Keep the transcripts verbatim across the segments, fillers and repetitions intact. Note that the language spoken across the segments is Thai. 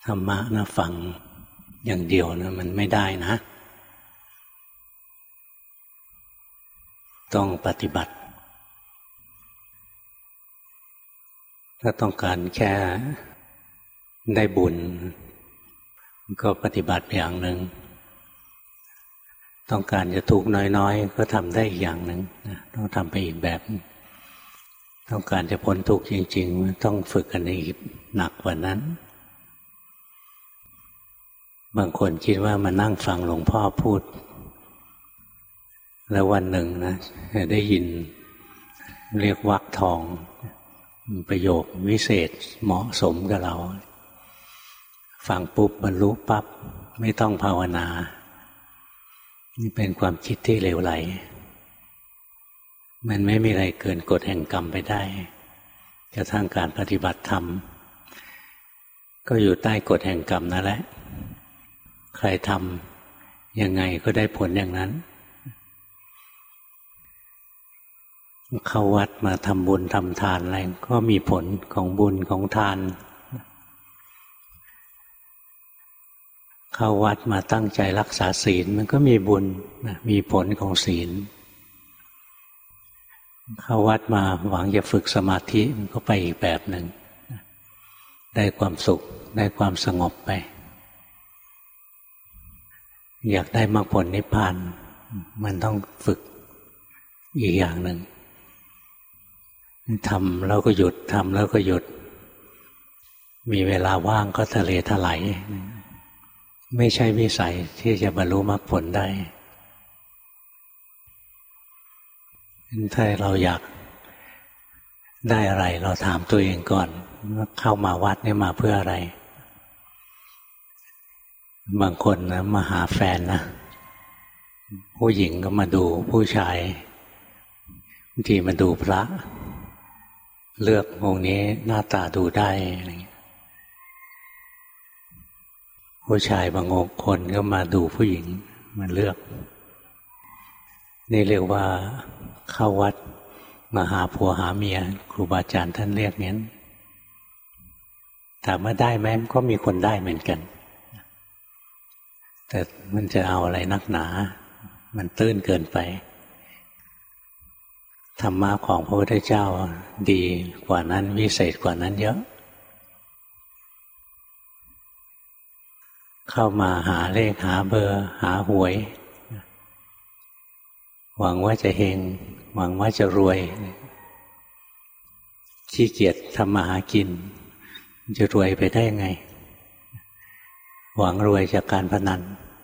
ธรรมะนะฟังอย่างเดียวนะมันไม่ได้นะต้องปฏิบัติถ้าต้องการแค่ได้บุญก็ปฏิบัติอย่างหนึ่งต้องการจะทุกข์น้อยๆก็ทำได้อีกอย่างหนึ่งต้องทำไปอีกแบบต้องการจะพ้นทุกข์จริงๆต้องฝึกกันอีกหนักกว่านั้นบางคนคิดว่ามานั่งฟังหลวงพ่อพูดแล้ววันหนึ่งนะได้ยินเรียกวรรคทองประโยควิเศษเหมาะสมกับเราฟังปุ๊บบรรลุปั๊บไม่ต้องภาวนานี่เป็นความคิดที่เหลวไหลมันไม่มีอะไรเกินกฎแห่งกรรมไปได้กระทั่งการปฏิบัติธรรมก็อยู่ใต้กฎแห่งกรรมนั่นแหละใครทำยังไงก็ได้ผลอย่างนั้นเข้าวัดมาทำบุญทำทานอะไรก็มีผลของบุญของทานเข้าวัดมาตั้งใจรักษาศีลมันก็มีบุญมีผลของศีลเข้าวัดมาหวังจะฝึกสมาธิมันก็ไปอีกแบบหนึ่งได้ความสุขได้ความสงบไปอยากได้มรรคผลนิพพานมันต้องฝึกอีกอย่างหนึ่งทำแล้วก็หยุดทำแล้วก็หยุดมีเวลาว่างก็ทะเลถลายไม่ใช่วิสัยที่จะบรรลุมรรคผลได้ถ้าเราอยากได้อะไรเราถามตัวเองก่อนว่าเข้ามาวัดนี่มาเพื่ออะไรบางคนนะมาหาแฟนนะผู้หญิงก็มาดูผู้ชายบางทีมาดูพระเลือกองค์นี้หน้าตาดูได้อะไรอย่างเงี้ยผู้ชายบางคนก็มาดูผู้หญิงมาเลือกนี่เรียกว่าเข้าวัดมาหาผัวหาเมียครูบาอาจารย์ท่านเรียกงั้นถามว่าได้ไหมก็มีคนได้เหมือนกันแต่มันจะเอาอะไรนักหนามันตื้นเกินไปธรรมะของพระพุทธเจ้าดีกว่านั้นวิเศษกว่านั้นเยอะเข้ามาหาเลขหาเบอร์หาหวยหวังว่าจะเฮงหวังว่าจะรวยขี้เกียจทำมาหากินจะรวยไปได้ไงหวังรวยจากการพนัน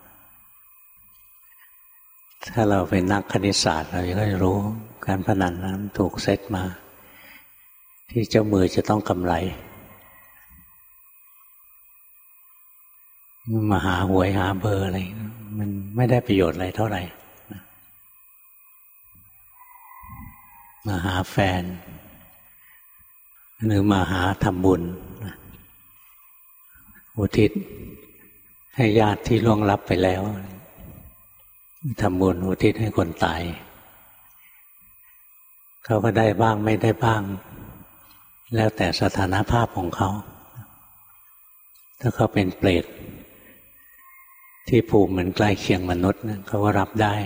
ถ้าเราเป็นนักคณิตศาสตร์เราก็จะรู้การพนันนั้นถูกเซตมาที่เจ้ามือจะต้องกำไรมาหาหวยหาเบอร์อะไรมันไม่ได้ประโยชน์อะไรเท่าไหร่มาหาแฟนหรือมาหาทำบุญอุทิศให้ญาติที่ล่วงลับไปแล้วทำบุญอุทิศให้คนตายเขาก็ได้บ้างไม่ได้บ้างแล้วแต่สถานภาพของเขาถ้าเขาเป็นเปรตที่ภูมิเหมือนใกล้เคียงมนุษย์เขาก็รับได้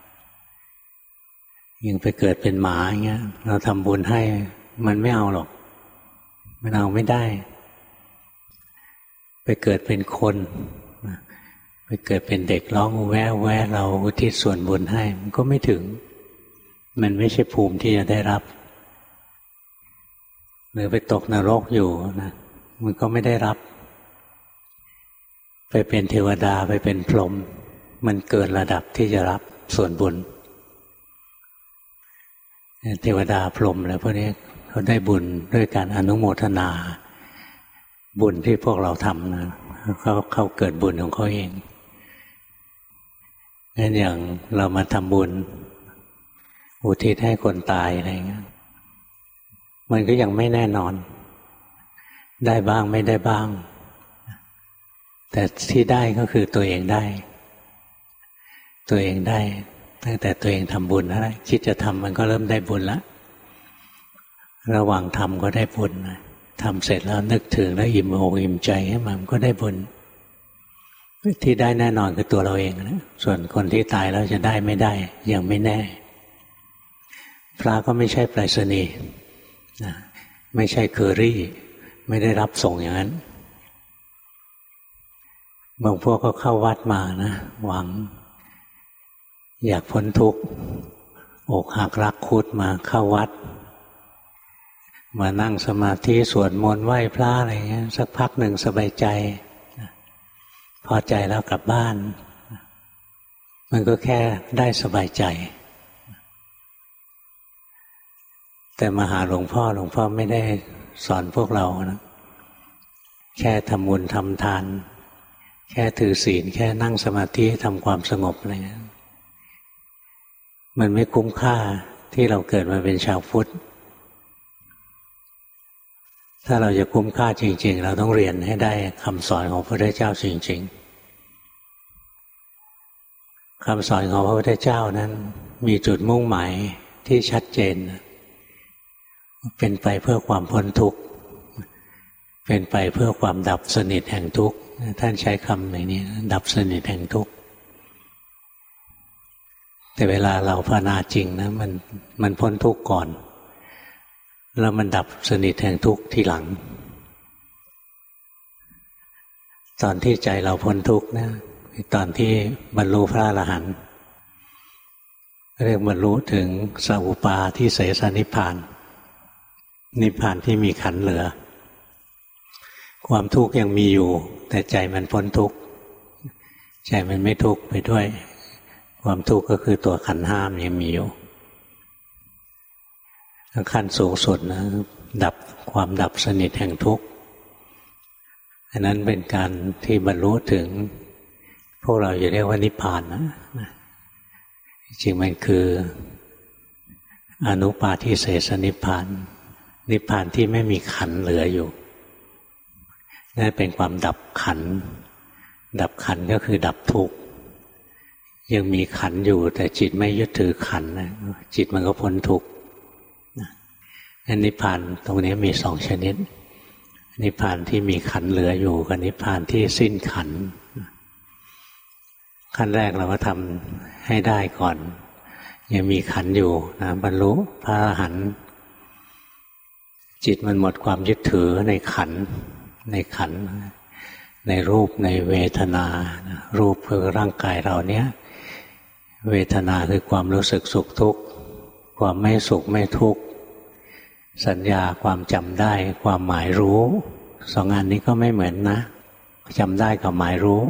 ยังไปเกิดเป็นหมาอย่างเงี้ยเราทำบุญให้มันไม่เอาหรอกมันเอาไม่ได้ไปเกิดเป็นคนไปเกิดเป็นเด็กร้องแวะแวะเราอุทิศส่วนบุญให้มันก็ไม่ถึงมันไม่ใช่ภูมิที่จะได้รับหรือไปตกนรกอยู่นะมันก็ไม่ได้รับไปเป็นเทวดาไปเป็นพรหมมันเกินระดับที่จะรับส่วนบุญเทวดาพรหมอะไรพวกนี้เขาได้บุญด้วยการอนุโมทนาบุญที่พวกเราทำนะเขาเขาเกิดบุญของเขาเองงั้นอย่างเรามาทำบุญอุทิศให้คนตายอะไรเงี้ยมันก็ยังไม่แน่นอนได้บ้างไม่ได้บ้างแต่ที่ได้ก็คือตัวเองได้ตัวเองได้ตั้งแต่ตัวเองทำบุญแล้วคิดจะทำมันก็เริ่มได้บุญแล้วระหว่างทำก็ได้บุญทำเสร็จแล้วนึกถึงแล้วอิ่มอกอิ่มใจให้มันก็ได้บุญที่ได้แน่นอนคือตัวเราเองนะส่วนคนที่ตายแล้วจะได้ไม่ได้ยังไม่แน่พระก็ไม่ใช่ไปรษณีย์นะไม่ใช่เคอรี่ไม่ได้รับส่งอย่างนั้นบางพวกก็เข้าวัดมานะหวังอยากพ้นทุกข์อกหักรักคุดมาเข้าวัดมานั่งสมาธิสวดมนต์ไหว้พระอะไรเงี้ยสักพักหนึ่งสบายใจพอใจแล้วกลับบ้านมันก็แค่ได้สบายใจแต่มาหาหลวงพ่อหลวงพ่อไม่ได้สอนพวกเรานะแค่ทำบุญทำทานแค่ถือศีลแค่นั่งสมาธิทำความสงบอะไรเงี้ยมันไม่คุ้มค่าที่เราเกิดมาเป็นชาวพุทธถ้าเราจะคุ้มค่าจริงๆเราต้องเรียนให้ได้คำสอนของพระพุทธเจ้าจริงๆคำสอนของพระพุทธเจ้านั้นมีจุดมุ่งหมายที่ชัดเจนเป็นไปเพื่อความพ้นทุกข์เป็นไปเพื่อความดับสนิทแห่งทุกข์ท่านใช้คำอย่างนี้ดับสนิทแห่งทุกข์แต่เวลาเราภาวนาจริงนะมันมันพ้นทุกข์ก่อนแล้วมันดับสนิทแห่งทุกข์ทีหลังตอนที่ใจเราพ้นทุกข์นะตอนที่บรรลุพระอรหันต์เรียกบรรลุถึงสัพปาทิเสสนิพพานนิพพานที่มีขันธ์เหลือความทุกข์ยังมีอยู่แต่ใจมันพ้นทุกข์ใจมันไม่ทุกข์ไปด้วยความทุกข์ก็คือตัวขันธ์ห้ามยังมีอยู่ขั้นสูงสุดนะดับความดับสนิทแห่งทุกข์อันนั้นเป็นการที่บรรลุถึงพวกเราจะเรียกว่านิพพานนะจริงมันคืออนุปาทิเสสนิพพานนิพพานที่ไม่มีขันธ์เหลืออยู่นั่นเป็นความดับขันธ์ดับขันธ์ก็คือดับทุกข์ยังมีขันธ์อยู่แต่จิตไม่ยึดถือขันธ์นะจิตมันก็พ้นทุกข์นิพพานตรงนี้มีสองชนิดนิพพานที่มีขันธ์เหลืออยู่กับนิพพานที่สิ้นขันธ์ขั้นแรกเราก็ทำให้ได้ก่อนยังมีขันธ์อยู่นะบรรลุพระอรหันต์จิตมันหมดความยึดถือในขันธ์ในขันธ์ในรูปในเวทนารูปคือร่างกายเราเนี้ยเวทนาคือความรู้สึกสุขทุกข์ความไม่สุขไม่ทุกข์สัญญาความจำได้ความหมายรู้สองอันนี้ก็ไม่เหมือนนะจำได้กับหมายรู้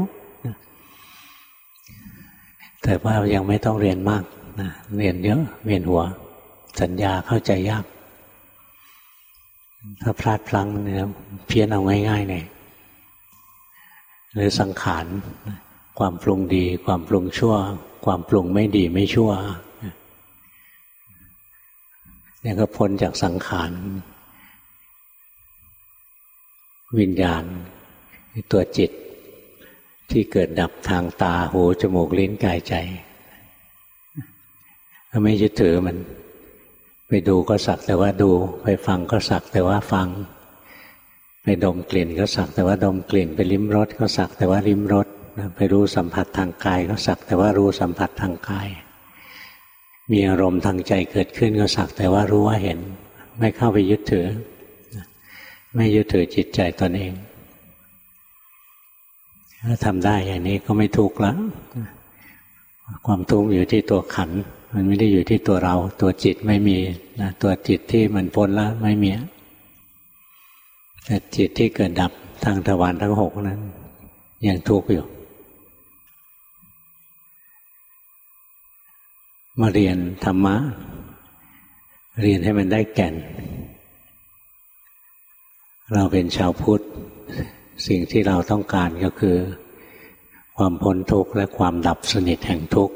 แต่ว่ายังไม่ต้องเรียนมากนะเรียนเยอะเวียนหัวสัญญาเข้าใจยากถ้าพลาดพลั้งเนี่ยเพี้ยนเอาง่ายๆเลยหรือสังขารความปรุงดีความปรุงชั่วความปรุงไม่ดีไม่ชั่วเนี่ยก็พ้นจากสังขารวิญญาณตัวจิตที่เกิดดับทางตาหูจมูกลิ้นกายใจถ้าไม่ยึดถือมันไปดูก็สักแต่ว่าดูไปฟังก็สักแต่ว่าฟังไปดมกลิ่นก็สักแต่ว่าดมกลิ่นไปลิ้มรสก็สักแต่ว่าลิ้มรสไปรู้สัมผัสทางกายก็สักแต่ว่ารู้สัมผัสทางกายมีอารมณ์ทางใจเกิดขึ้นก็สักแต่ว่ารู้ว่าเห็นไม่เข้าไปยึดถือไม่ยึดถือจิตใจตนเองถ้าทำได้อย่างนี้ก็ไม่ทุกข์แล้วความทุกข์อยู่ที่ตัวขันธ์มันไม่ได้อยู่ที่ตัวเราตัวจิตไม่มีนะตัวจิตที่มันพ้นแล้วไม่มีแต่จิตที่เกิดดับทางทวารทั้งหกนั้นยังทุกข์อยู่มาเรียนธรรมะเรียนให้มันได้แก่นเราเป็นชาวพุทธสิ่งที่เราต้องการก็คือความพ้นทุกข์และความดับสนิทแห่งทุกข์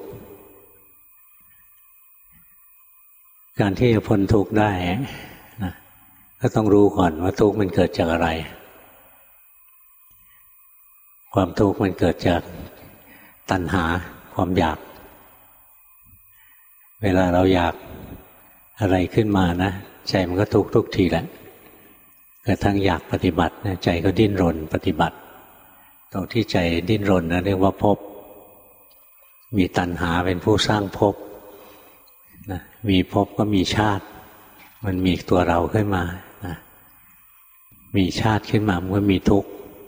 การที่จะพ้นทุกข์ได้นะก็ต้องรู้ก่อนว่าทุกข์มันเกิดจากอะไรความทุกข์มันเกิดจากตัณหาความอยากเวลาเราอยากอะไรขึ้นมานะใจมันก็ทุกข์ทุกทีแหละกระทั่งอยากปฏิบัติใจก็ดิ้นรนปฏิบัติตรงที่ใจดิ้นรนนะเรียกว่าภพมีตัณหาเป็นผู้สร้างภพนะมีภพก็มีชาติมันมีตัวเราขึ้นมานะมีชาติขึ้นมามันก็มีทุกข์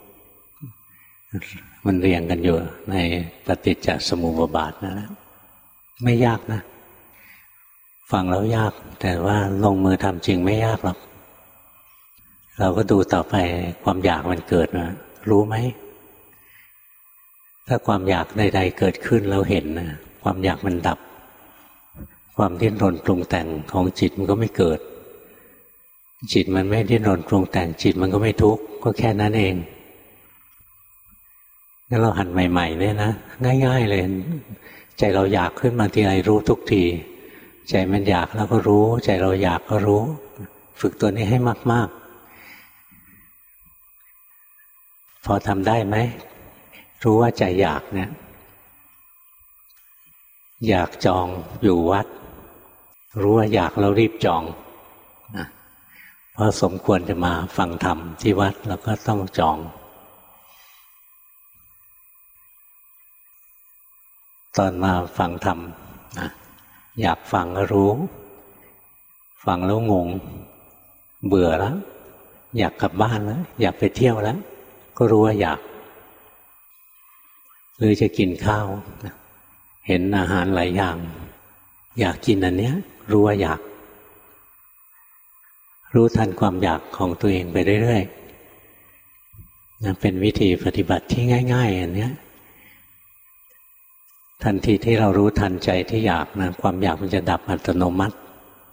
มันเรียงกันอยู่ในปฏิจจสมุปบาทนั่นแหละไม่ยากนะฟังแล้วยากแต่ว่าลงมือทำจริงไม่ยากหรอกเราก็ดูต่อไปความอยากมันเกิดนะรู้ไหมถ้าความอยากใดๆเกิดขึ้นเราเห็นนะความอยากมันดับความดิ้นรนปรุงแต่งของจิตมันก็ไม่เกิดจิตมันไม่ดิ้นรนปรุงแต่งจิตมันก็ไม่ทุกข์ก็แค่นั้นเองงั้นเราหัดใหม่ๆเนี่ยนะง่ายๆเลยใจเราอยากขึ้นมาทีไรรู้ทุกทีใจมันอยากแล้วก็รู้ใจเราอยากก็รู้ฝึกตัวนี้ให้มากๆพอทำได้ไหมรู้ว่าใจอยากเนี่ยอยากจองอยู่วัดรู้ว่าอยากแล้วรีบจองนะเพราะสมควรจะมาฟังธรรมที่วัดแล้วก็ต้องจองตอนมาฟังธรรมนะอยากฟังก็รู้ฟังแล้วงงเบื่อแล้วอยากกลับบ้านแล้วอยากไปเที่ยวแล้วก็รู้ว่าอยากหรือจะกินข้าวเห็นอาหารหลายอย่างอยากกินอันเนี้ยรู้ว่าอยากรู้ทันความอยากของตัวเองไปเรื่อยๆนะเป็นวิธีปฏิบัติที่ง่ายๆอันเนี้ยทันทีที่เรารู้ทันใจที่อยากนะความอยากมันจะดับอัตโนมัติ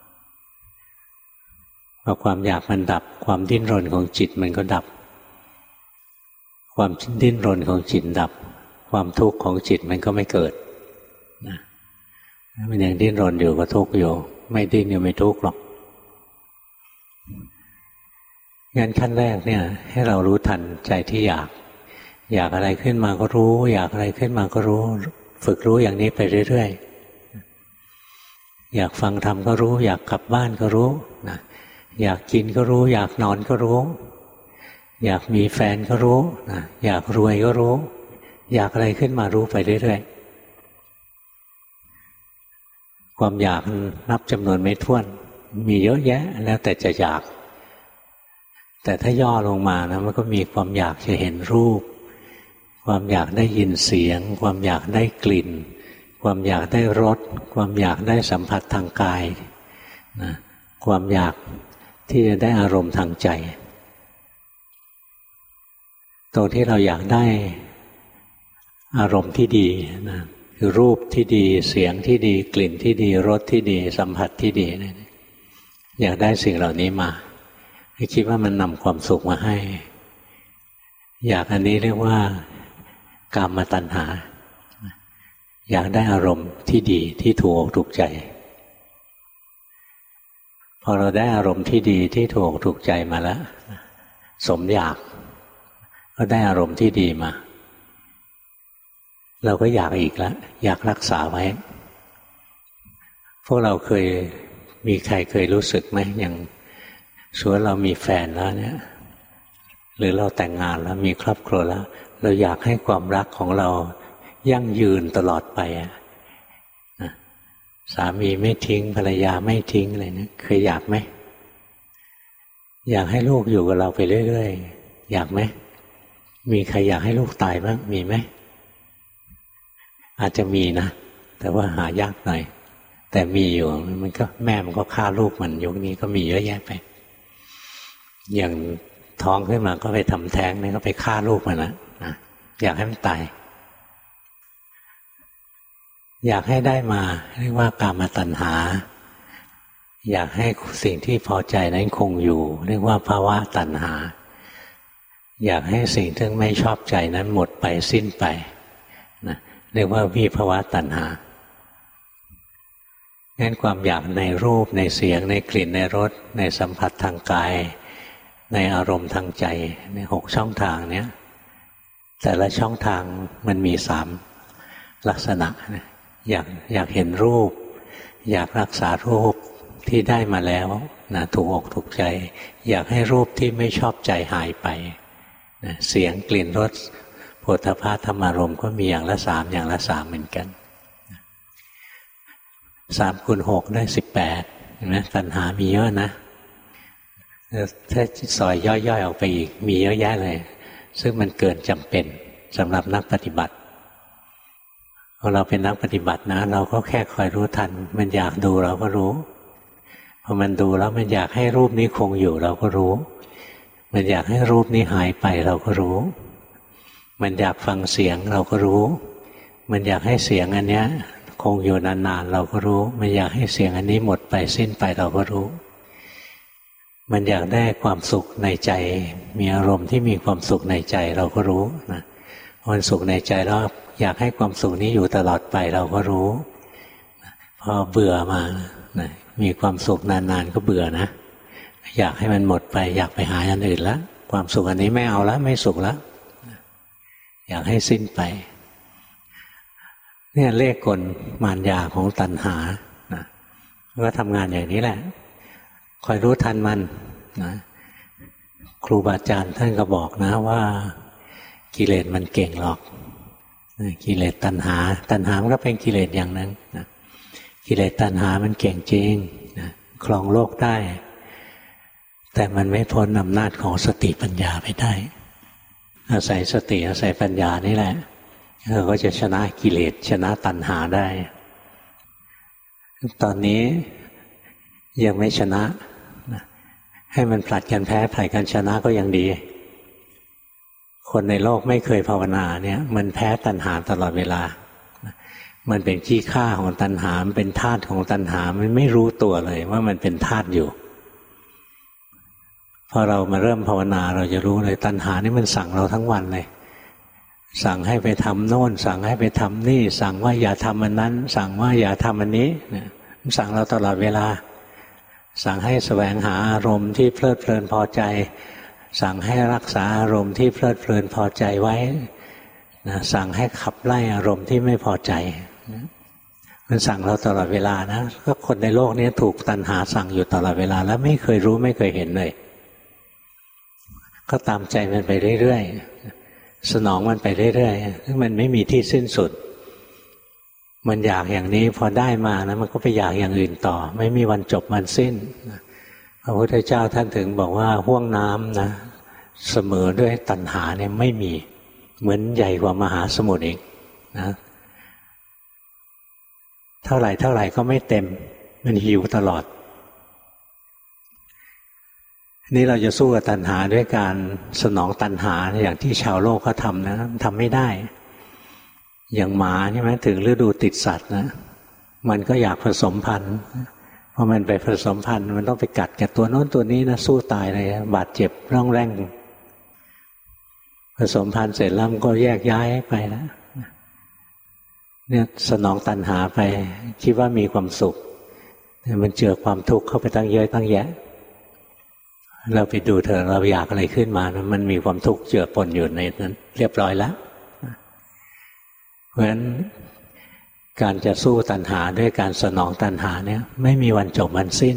พอความอยากมันดับความดิ้นรนของจิตมันก็ดับความดิ้นรนของจิตดับความทุกข์ของจิตมันก็ไม่เกิดนะมันยังดิ้นรนอยู่ก็ทุกข์อยู่ไม่ดิ้นอยู่ไม่ทุกข์หรอกงั้นขั้นแรกเนี่ยให้เรารู้ทันใจที่อยากอยากอะไรขึ้นมาก็รู้อยากอะไรขึ้นมาก็รู้ฝึกรู้อย่างนี้ไปเรื่อยๆอยากฟังธรรมก็รู้อยากกลับบ้านก็รู้นะอยากกินก็รู้อยากนอนก็รู้อยากมีแฟนก็รู้นะอยากรวยก็รู้อยากอะไรขึ้นมารู้ไปเรื่อยๆความอยากนับจำนวนไม่ถ้วนมีเยอะแยะแล้วแต่จะอยากแต่ถ้าย่อลงมานะมันก็มีความอยากจะเห็นรูปความอยากได้ยินเสียงความอยากได้กลิ่นความอยากได้รสความอยากได้สัมผัสทางกายนะความอยากที่จะได้อารมณ์ทางใจตรงที่เราอยากได้อารมณ์ที่ดีนะคือรูปที่ดีเสียงที่ดีกลิ่นที่ดีรสที่ดีสัมผัสที่ดีนะอยากได้สิ่งเหล่านี้มาให้คิดว่ามันนำความสุขมาให้อยากอันนี้เรียกว่ากามตัณหาอยากได้อารมณ์ที่ดีที่ถูกอกถูกใจพอเราได้อารมณ์ที่ดีที่ถูกอกถูกใจมาแล้วสมอยากก็ได้อารมณ์ที่ดีมาเราก็อยากอีกแล้วอยากรักษาไว้พวกเราเคยมีใครเคยรู้สึกไหมอย่างสมมุติเรามีแฟนแล้วเนี่ยหรือเราแต่งงานแล้วมีครอบครัวแล้วเราอยากให้ความรักของเรายั่งยืนตลอดไปอ่ะสามีไม่ทิ้งภรรยาไม่ทิ้งอะไรเนี่ยเคยอยากไหมอยากให้ลูกอยู่กับเราไปเรื่อยๆอยากไหมมีใครอยากให้ลูกตายบ้างมีไหมอาจจะมีนะแต่ว่าหายากหน่อยแต่มีอยู่มันก็แม่มันก็ฆ่าลูกมันยุคนี้ก็มีเยอะแยะไปอย่างท้องขึ้นมาก็ไปทำแท้งเนี่ยก็ไปฆ่าลูกมันนะอยากให้มันตายอยากให้ได้มาเรียกว่ากามตัณหาอยากให้สิ่งที่พอใจนั้นคงอยู่เรียกว่าภาวะตัณหาอยากให้สิ่งที่ไม่ชอบใจนั้นหมดไปสิ้นไปนะเรียกว่าวิภาวะตัณหางั้นความอยากในรูปในเสียงในกลิ่นในรสในสัมผัสทางกายในอารมณ์ทางใจในหกช่องทางเนี้ยแต่ละช่องทางมันมีสามลักษณะอยากอยากเห็นรูปอยากรักษารูปที่ได้มาแล้วนะถูกอกถูกใจอยากให้รูปที่ไม่ชอบใจหายไปนะเสียงกลิ่นรสโผฏฐัพพะธรรมารมณ์ก็มีอย่างละสามอย่างละสามเหมือนกันสามคูณหกได้สิบแปดเห็นไหมตัณหามีเยอะนะถ้าซอยย่อยๆออกไปอีกมีเยอะแยะเลยซึ่งมันเกินจำเป็นสำหรับนักปฏิบัติพอเราเป็นนักปฏิบัตินะเราก็แค่คอยรู้ทันมันอยากดูเราก็รู้พอมันดูแล้วมันอยากให้รูปนี้คงอยู่เราก็รู้มันอยากให้รูปนี้หายไปเราก็รู้มันอยากฟังเสียงเราก็รู้มันอยากให้เสียงอันเนี้ยคงอยู่นานๆเราก็รู้มันอยากให้เสียงอันนี้หมดไปสิ้นไปเราก็รู้มันอยากได้ความสุขในใจมีอารมณ์ที่มีความสุขในใจเราก็รู้นะความสุขในใจแล้วอยากให้ความสุขนี้อยู่ตลอดไปเราก็รู้พอเบื่อมานะมีความสุขนานๆก็เบื่อนะอยากให้มันหมดไปอยากไปหาอันอื่นแล้วความสุขอันนี้ไม่เอาแล้วไม่สุขแล้วอยากให้สิ้นไปเนี่ยเลขกลมารยาของตัณหานะก็ทำงานอย่างนี้แหละคอยรู้ทันมันนะครูบาอาจารย์ท่านก็บอกนะว่ากิเลสมันเก่งหรอกกิเลสตัณหาตัณหามันก็เป็นกิเลสอย่างนั้นนะกิเลสตัณหามันเก่งจริงนะครองโลกได้แต่มันไม่พ้นอำนาจของสติปัญญาไปได้อาศัยสติอาศัยปัญญานี่แหละเราก็จะชนะกิเลสชนะตัณหาได้ตอนนี้ยังไม่ชนะให้มันผลัดกันแพ้ผลัดกันชนะก็ยังดีคนในโลกไม่เคยภาวนาเนี่ยมันแพ้ตัณหาตลอดเวลามันเป็นขี้ข้าของตัณหามันเป็นธาตุของตัณหามันไม่รู้ตัวเลยว่ามันเป็นธาตุอยู่พอเรามาเริ่มภาวนาเราจะรู้เลยตัณหานี่มันสั่งเราทั้งวันเลยสั่งให้ไปทำโน่นสั่งให้ไปทำนี่สั่งว่าอย่าทำอันนั้นสั่งว่าอย่าทำอันนี้เนี่ยมันสั่งเราตลอดเวลาสั่งให้แสวงหาอารมณ์ที่เพลิดเพลินพอใจสั่งให้รักษาอารมณ์ที่เพลิดเพลินพอใจไว้นะสั่งให้ขับไล่อารมณ์ที่ไม่พอใจมันสั่งเราตลอดเวลานะก็คนในโลกนี้ถูกตัณหาสั่งอยู่ตลอดเวลาแล้วไม่เคยรู้ไม่เคยเห็นเลยก็ตามใจมันไปเรื่อยๆสนองมันไปเรื่อยๆซึ่งมันไม่มีที่สิ้นสุดมันอยากอย่างนี้พอได้มานะมันก็ไปอยากอย่างอื่นต่อไม่มีวันจบวันสิ้นพระพุทธเจ้าท่านถึงบอกว่าห้วงน้ำนะเสมอด้วยตัณหาเนี่ยไม่มีเหมือนใหญ่กว่ามหาสมุทรเองนะเท่าไหร่เท่าไหร่ก็ไม่เต็มมันหิวตลอดนี่เราจะสู้กับตัณหาด้วยการสนองตัณหาอย่างที่ชาวโลกเขาทำนะทำไม่ได้อย่างหมาใช่ไหมถึงฤดูติดสัตว์นะมันก็อยากผสมพันธุ์พอมันไปผสมพันธุ์มันต้องไปกัดกับตัวโน้นตัวนี้นะสู้ตายเลยบาดเจ็บร่องแร่งผสมพันธุ์เสร็จแล้วมันก็แยกย้ายไปแล้วเนี่ยสนองตัณหาไปคิดว่ามีความสุขแต่มันเจอความทุกข์เข้าไปตั้งเยอะตั้งแยะเราไปดูเถอะเราอยากอะไรขึ้นมานะมันมีความทุกข์เจือปนอยู่ในนั้นเรียบร้อยแล้วเพราะฉะนั้นการจะสู้ตัณหาด้วยการสนองตัณหาเนี่ยไม่มีวันจบวันสิ้น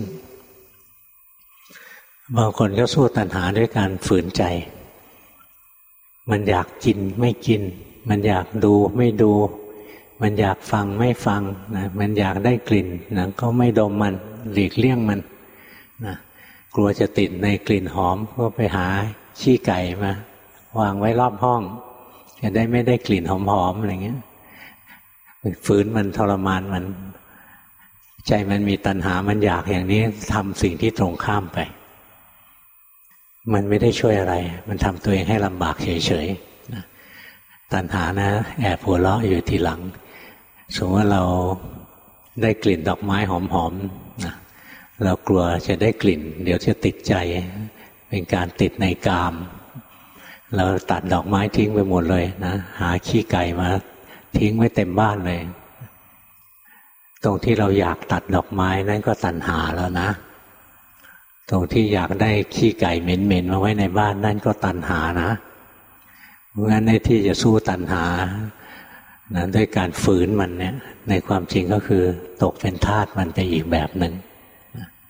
บางคนก็สู้ตัณหาด้วยการฝืนใจมันอยากกินไม่กินมันอยากดูไม่ดูมันอยากฟังไม่ฟังนะมันอยากได้กลิ่นนะก็ไม่ดมมันหลีกเลี่ยงมันนะกลัวจะติดในกลิ่นหอมก็ไปหาขี้ไก่มาวางไว้รอบห้องจะได้ไม่ได้กลิ่นหอมๆอะไรเงี้ยฝืนมันทรมานมันใจมันมีตัณหามันอยากอย่างนี้ทำสิ่งที่ตรงข้ามไปมันไม่ได้ช่วยอะไรมันทำตัวเองให้ลำบากเฉยๆนะตัณหานะแอบหัวเราะอยู่ทีหลังสมมติว่าเราได้กลิ่นดอกไม้หอมๆนะเรากลัวจะได้กลิ่นเดี๋ยวจะติดใจเป็นการติดในกามเราตัดดอกไม้ทิ้งไปหมดเลยนะหาขี้ไก่มาทิ้งไว้เต็มบ้านเลยตรงที่เราอยากตัดดอกไม้นั่นก็ตัณหาแล้วนะตรงที่อยากได้ขี้ไก่เหม็นๆมาไว้ในบ้านนั่นก็ตัณหานะเพราะงั้นในที่จะสู้ตัณหานะด้วยการฝืนมันเนี่ยในความจริงก็คือตกเป็นทาสมันไปอีกแบบหนึ่ง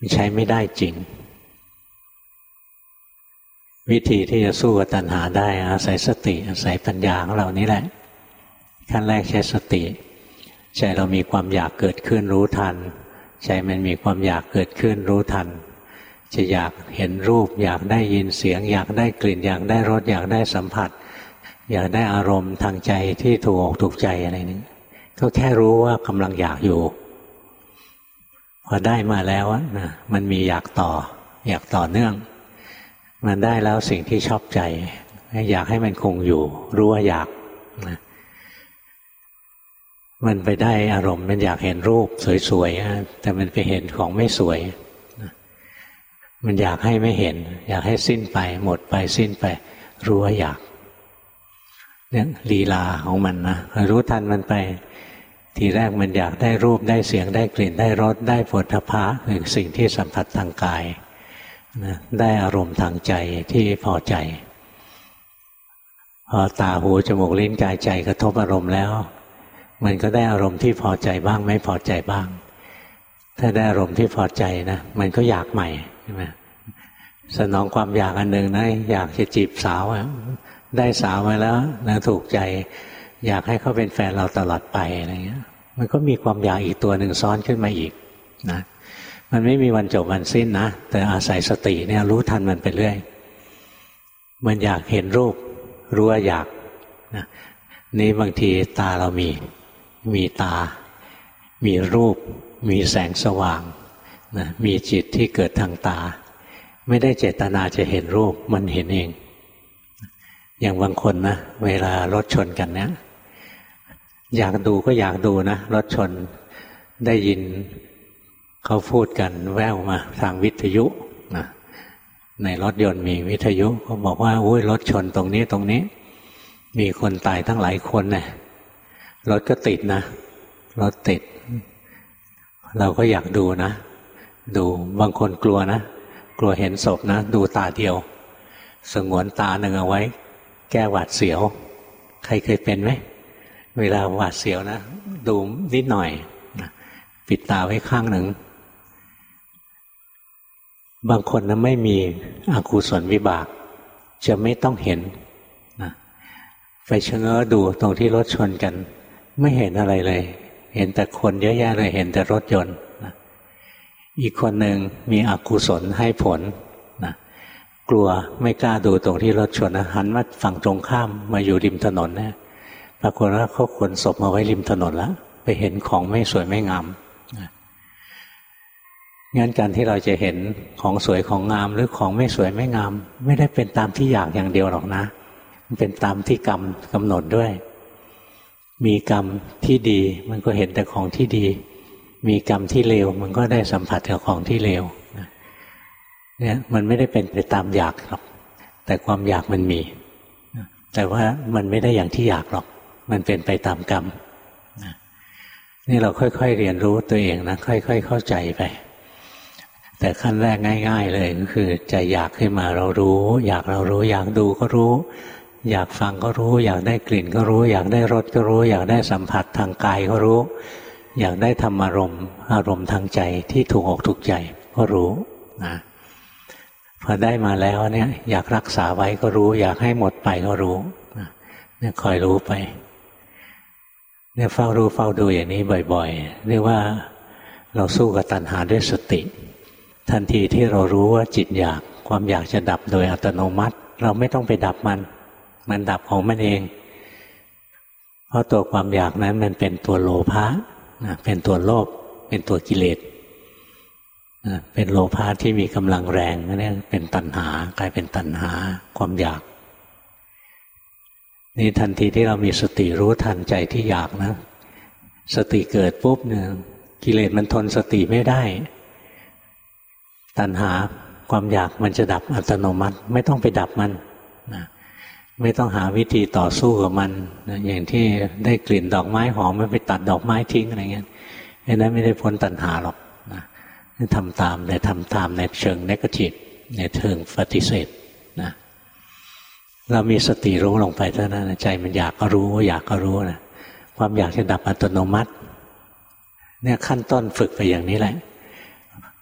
มันใช้ไม่ได้จริงวิธีที่จะสู้กับตัณหาได้อาศัยสติอาศัยปัญญาของเรานี่แหละขั้นแรกใช้สติใจเรามีความอยากเกิดขึ้นรู้ทันใจมันมีความอยากเกิดขึ้นรู้ทันจะอยากเห็นรูปอยากได้ยินเสียงอยากได้กลิ่นอยากได้รสอยากได้สัมผัสอยากได้อารมณ์ทางใจที่ถูกอกถูกใจอะไรนี่ก็แค่รู้ว่ากำลังอยากอยู่พอได้มาแล้วนะมันมีอยากต่ออยากต่อเนื่องมันได้แล้วสิ่งที่ชอบใจอยากให้มันคงอยู่รู้ว่าอยากนะมันไปได้อารมณ์มันอยากเห็นรูปสวยๆแต่มันไปเห็นของไม่สวยมันอยากให้ไม่เห็นอยากให้สิ้นไปหมดไปสิ้นไปรู้ว่าอยากเนี่ยลีลาของมันนะรู้ทันมันไปทีแรกมันอยากได้รูปได้เสียงได้กลิ่นได้รสได้โผฏฐัพพะคือสิ่งที่สัมผัสทางกายนะได้อารมณ์ทางใจที่พอใจพอตาหูจมูกลิ้นกายใจกระทบอารมณ์แล้วมันก็ได้อารมณ์ที่พอใจบ้างไม่พอใจบ้างถ้าได้อารมณ์ที่พอใจนะมันก็อยากใหม่ใช่ไหมสนองความอยากอันหนึ่งนะอยากจะจีบสาวได้สาวมาแล้วนะถูกใจอยากให้เขาเป็นแฟนเราตลอดไปอะไรเงี้ยมันก็มีความอยากอีกตัวหนึ่งซ้อนขึ้นมาอีกนะมันไม่มีวันจบวันสิ้นนะแต่อาศัยสติเนี่ยรู้ทันมันไปเรื่อยมันอยากเห็นรูปรู้ว่าอยากนะนี่บางทีตาเรามีมีตามีรูปมีแสงสว่างนะมีจิตที่เกิดทางตาไม่ได้เจตนาจะเห็นรูปมันเห็นเองอย่างบางคนนะเวลารถชนกันเนี่ยอยากดูก็อยากดูนะรถชนได้ยินเขาพูดกันแว่วมาทางวิทยุนะในรถยนต์มีวิทยุเขาบอกว่าโอ้ยรถชนตรงนี้ตรงนี้มีคนตายทั้งหลายคนนะรถก็ติดนะรถติดเราก็อยากดูนะดูบางคนกลัวนะกลัวเห็นศพนะดูตาเดียวสงวนตาหนึ่งเอาไว้แก้หวาดเสียวใครเคยเป็นไหมเวลาหวาดเสียวนะดูนิดหน่อยนะปิดตาไว้ข้างหนึ่งบางคนนะไม่มีอกุศลวิบากจะไม่ต้องเห็นนะไปชะเง้อดูตรงที่รถชนกันไม่เห็นอะไรเลยเห็นแต่คนเยอะแยะเลยเห็นแต่รถยนต์นะอีกคนหนึ่งมีอกุศลให้ผลนะกลัวไม่กล้าดูตรงที่รถชนนะหันมาฝั่งตรงข้ามมาอยู่ริมถนนนะปรากฏว่าเขาขนศพมาไว้ริมถนนแล้วไปเห็นของไม่สวยไม่งามนะงั้นการที่เราจะเห็นของสวยของงามหรือของไม่สวยไม่งามไม่ได้เป็นตามที่อยากอย่างเดียวหรอกนะมันเป็นตามที่กรรมกำหนดด้วยมีกรรมที่ดีมันก็เห็นแต่ของที่ดีมีกรรมที่เลวมันก็ได้สัมผัสกับของที่เลวเนี่ยมันไม่ได้เป็นไปตามอยากหรอกแต่ความอยากมันมีแต่ว่ามันไม่ได้อย่างที่อยากหรอกมันเป็นไปตามกรรมนี่เราค่อยๆเรียนรู้ตัวเองนะค่อยๆเข้าใจไปแต่ขั้นแรกง่ายๆเลยก็คือใจอยากขึ้นมาเรารู้อยากเรารู้อยากดูก็รู้อยากฟังก็รู้อยากได้กลิ่นก็รู้อยากได้รสก็รู้อยากได้สัมผัสทางกายก็รู้อยากได้ธรรมอารมณ์อารมณ์ทางใจที่ถูกอกถูกใจก็รู้นะพอได้มาแล้วเนี่ยอยากรักษาไว้ก็รู้อยากให้หมดไปก็รู้นะเนี่ยคอยรู้ไปเนี่ยเฝ้ารู้เฝ้าดูอย่างนี้บ่อยๆเรียกว่าเราสู้กับตัณหาด้วยสติทันทีที่เรารู้ว่าจิตอยากความอยากจะดับโดยอัตโนมัติเราไม่ต้องไปดับมันมันดับของมันเองเพราะตัวความอยากนั้นมันเป็นตัวโลภะนะเป็นตัวโลภเป็นตัวกิเลสนะเป็นโลภะที่มีกำลังแรงนั่นเองเป็นตัณหากลายเป็นตัณหาความอยากนี่ทันทีที่เรามีสติรู้ทันใจที่อยากนะสติเกิดปุ๊บเนี่ยกิเลสมันทนสติไม่ได้ตัณหาความอยากมันจะดับอัตโนมัติไม่ต้องไปดับมันนะไม่ต้องหาวิธีต่อสู้กับมันนะอย่างที่ได้กลิ่นดอกไม้หอมไม่ไปตัดดอกไม้ทิ้งอะไรเงี้ยไอ้นั้นไม่ได้พ้นตัณหาหรอกนะทำตามแต่ทำตามในเชิงเนกาทีฟในเชิงปฏิเสธนะเรามีสติรู้ลงไปเท่านั้นใจมันอยากก็รู้อยากก็รู้นะความอยากจะดับอัตโนมัติเนี่ยขั้นต้นฝึกไปอย่างนี้แหละ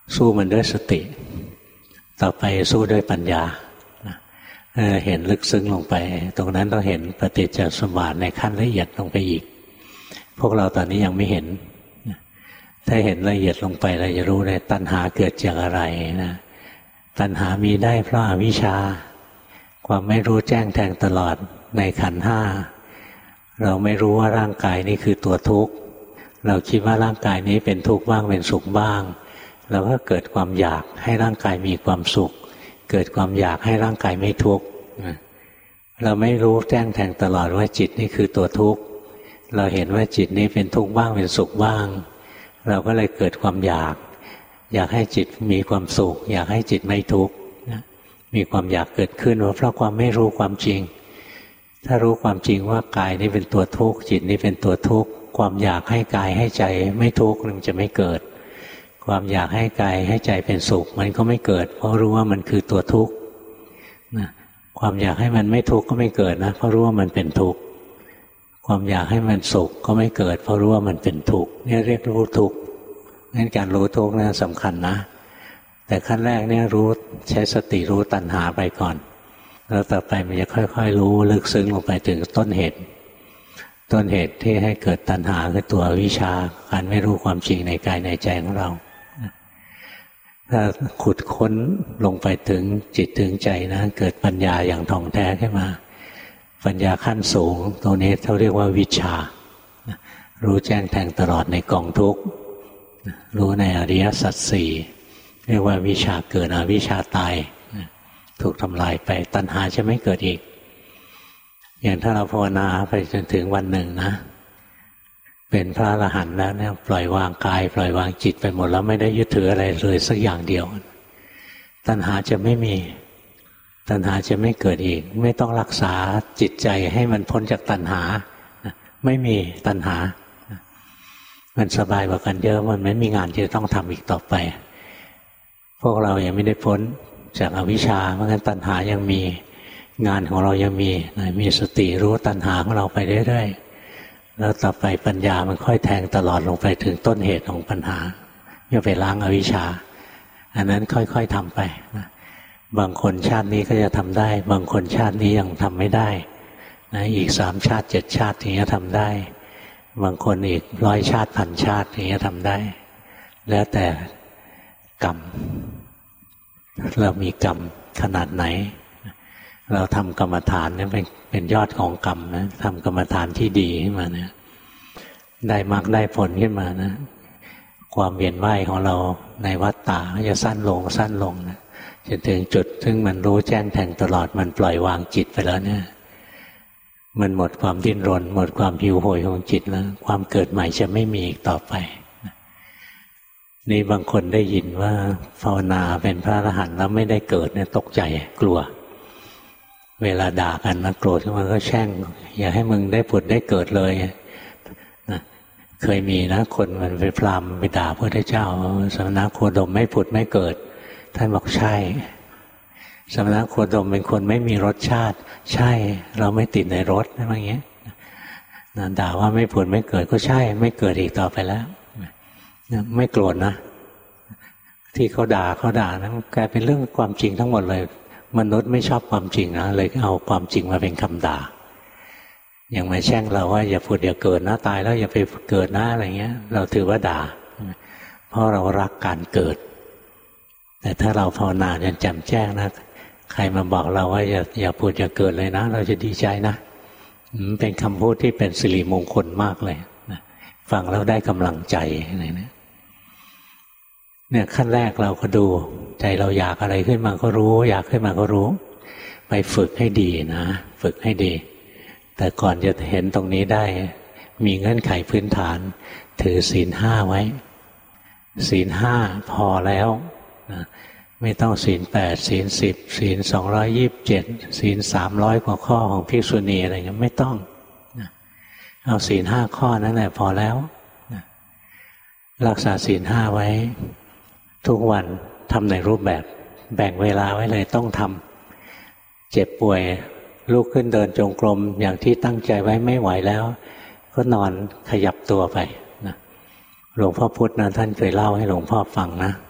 สู้มันด้วยสติต่อไปสู้ด้วยปัญญาเห็นลึกซึ้งลงไปตรงนั้นเราเห็นปฏิจจสมุปบาทในขั้นละเอียดลงไปอีกพวกเราตอนนี้ยังไม่เห็นถ้าเห็นละเอียดลงไปเราจะรู้เลยตัณหาเกิดจากอะไรนะตัณหามีได้เพราะอวิชชาความไม่รู้แจ้งแทงตลอดในขันธ์ห้าเราไม่รู้ว่าร่างกายนี้คือตัวทุกข์เราคิดว่าร่างกายนี้เป็นทุกข์บ้างเป็นสุขบ้างเราก็เกิดความอยากให้ร่างกายมีความสุขเกิดความอยากให้ร่างกายไม่ทุกข์เราไม่รู้แจ้งแทงตลอดว่าจิตนี่คือตัวทุกข์เราเห็นว่าจิตนี้เป็นทุกข์บ้างเป็นสุขบ้างเราก็เลยเกิดความอยากอยากให้จิตมีความสุขอยากให้จิตไม่ทุกข์มีความอยากเกิดขึ้นเพราะความไม่รู้ความจริงถ้ารู้ความจริงว่ากายนี้เป็นตัวทุกข์จิตนี้เป็นตัวทุกข์ความอยากให้กายให้ใจไม่ทุกข์มันจะไม่เกิดความอยากให้กายให้ใจเป็นสุขมันก็ไม่เกิดเพราะรู้ว่ามันคือตัวทุกข์นะความอยากให้มันไม่ทุกข์ก็ไม่เกิดนะเพราะรู้ว่ามันเป็นทุกข์ความอยากให้มันสุขก็ไม่เกิดเพราะรู้ว่ามันเป็นทุกข์นี่เรียกรู้ทุกข์งั้นการรู้ทุกข์นี่สำคัญนะแต่ขั้นแรกเนี่ยรู้ใช้สติรู้ตัณหาไปก่อนแล้วต่อไปมันจะค่อยๆรู้ลึกซึ้งลงไปถึงต้นเหตุต้นเหตุที่ให้เกิดตัณหาคือตัวอวิชชาการไม่รู้ความจริงในกายในใจของเราถ้าขุดค้นลงไปถึงจิตถึงใจนะเกิดปัญญาอย่างท่องแท้ขึ้นมาปัญญาขั้นสูงตรงนี้เขาเรียกว่าวิชชารู้แจ้งแทงตลอดในกองทุกข์รู้ในอริยสัจสี่เรียกว่าวิชชาเกิดอวิชชาตายถูกทำลายไปตัณหาจะไม่เกิดอีกอย่างถ้าเราภาวนาไปจนถึงวันหนึ่งนะเป็นพระอรหันต์แล้วเนี่ยปล่อยวางกายปล่อยวางจิตไปหมดแล้วไม่ได้ยึดถืออะไรเลยสักอย่างเดียวตัณหาจะไม่มีตัณหาจะไม่เกิดอีกไม่ต้องรักษาจิตใจให้มันพ้นจากตัณหาไม่มีตัณหามันสบายกว่ากันเยอะมันไม่มีงานที่จะต้องทำอีกต่อไปพวกเรายังไม่ได้พ้นจากอวิชชาเพราะงั้นตัณหายังมีงานของเรายังมีมีสติรู้ตัณหาของเราไปเรื่อยๆแล้วต่อไปปัญญามันค่อยแทงตลอดลงไปถึงต้นเหตุของปัญหาอย่าไปล้างอวิชชาอันนั้นค่อยๆทำไปนะบางคนชาตินี้ก็จะทำได้บางคนชาตินี้ยังทำไม่ได้นะอีกสามชาติเจ็ดชาติถึงจะทำได้บางคนอีกร้อยชาติพันชาติถึงจะทำได้แล้วแต่กรรมเรามีกรรมขนาดไหนเราทำกรรมฐานเนี่ยเป็นเป็นยอดของกรรมนะทำกรรมฐานที่ดีขึ้นมาเนี่ยได้มรรคได้ผลขึ้นมานะความเวียนว่ายของเราในวัฏฏะจะสั้นลงสั้นลงนะจนถึงจุดซึ่งมันรู้แจ้งแทงตลอดมันปล่อยวางจิตไปแล้วเนี่ยมันหมดความดิ้นรนหมดความหิวโหยของจิตแล้วความเกิดใหม่จะไม่มีอีกต่อไปนี่บางคนได้ยินว่าภาวนาเป็นพระอรหันต์แล้วไม่ได้เกิดเนี่ยตกใจกลัวเวลาด่ากันนะโกรธขึ้นมาก็แช่งอย่าให้มึงได้ผุดได้เกิดเลยนะเคยมีนะคนมันไปพรามไปด่าพระพุทธเจ้าสมณะโคดมไม่ผุดไม่เกิดท่านบอกใช่สมณะโคดมเป็นคนไม่มีรสชาติใช่เราไม่ติดในรสอะไรอย่างเงี้ยนะด่าว่าไม่ผุดไม่เกิดก็ใช่ไม่เกิดอีกต่อไปแล้วไม่โกรธนะที่เขาด่าเขาด่านะกลายเป็นเรื่องความจริงทั้งหมดเลยมนุษย์ไม่ชอบความจริงนะเลยเอาความจริงมาเป็นคำด่าอย่างมาแช่งเราว่าอย่าพูดอย่าเกิดนะตายแล้วอย่าไปเกิดนะอะไรเงี้ยเราถือว่าด่าเพราะเรารักการเกิดแต่ถ้าเราภาวนาจนแจ่มแจ้งนะใครมาบอกเราว่าอย่าอย่าพูดอย่าเกิดเลยนะเราจะดีใจนะเป็นคำพูดที่เป็นสิริมงคลมากเลยฟังแล้วได้กำลังใจอะไรเนี่ยเนี่ยขั้นแรกเราก็ดูใจเราอยากอะไรขึ้นมาก็รู้อยากขึ้นมาก็รู้ไปฝึกให้ดีนะฝึกให้ดีแต่ก่อนจะเห็นตรงนี้ได้มีเงื่อนไขพื้นฐานถือศีลห้าไว้ศีลห้าพอแล้วนะไม่ต้องศีลแปดศีลสิบศีลสองร้อยยี่สิบเจ็ดศีลสามร้อยกว่าข้อของภิกษุณีอะไรเงี้ยไม่ต้องนะเอาศีลห้าข้อนั่นแหละพอแล้วนะรักษาศีลห้าไว้ทุกวันทำในรูปแบบแบ่งเวลาไว้เลยต้องทำเจ็บป่วยลุกขึ้นเดินจงกรมอย่างที่ตั้งใจไว้ไม่ไหวแล้วก็นอนขยับตัวไปนะหลวงพ่อพุธนะท่านเคยเล่าให้หลวงพ่อฟังนะ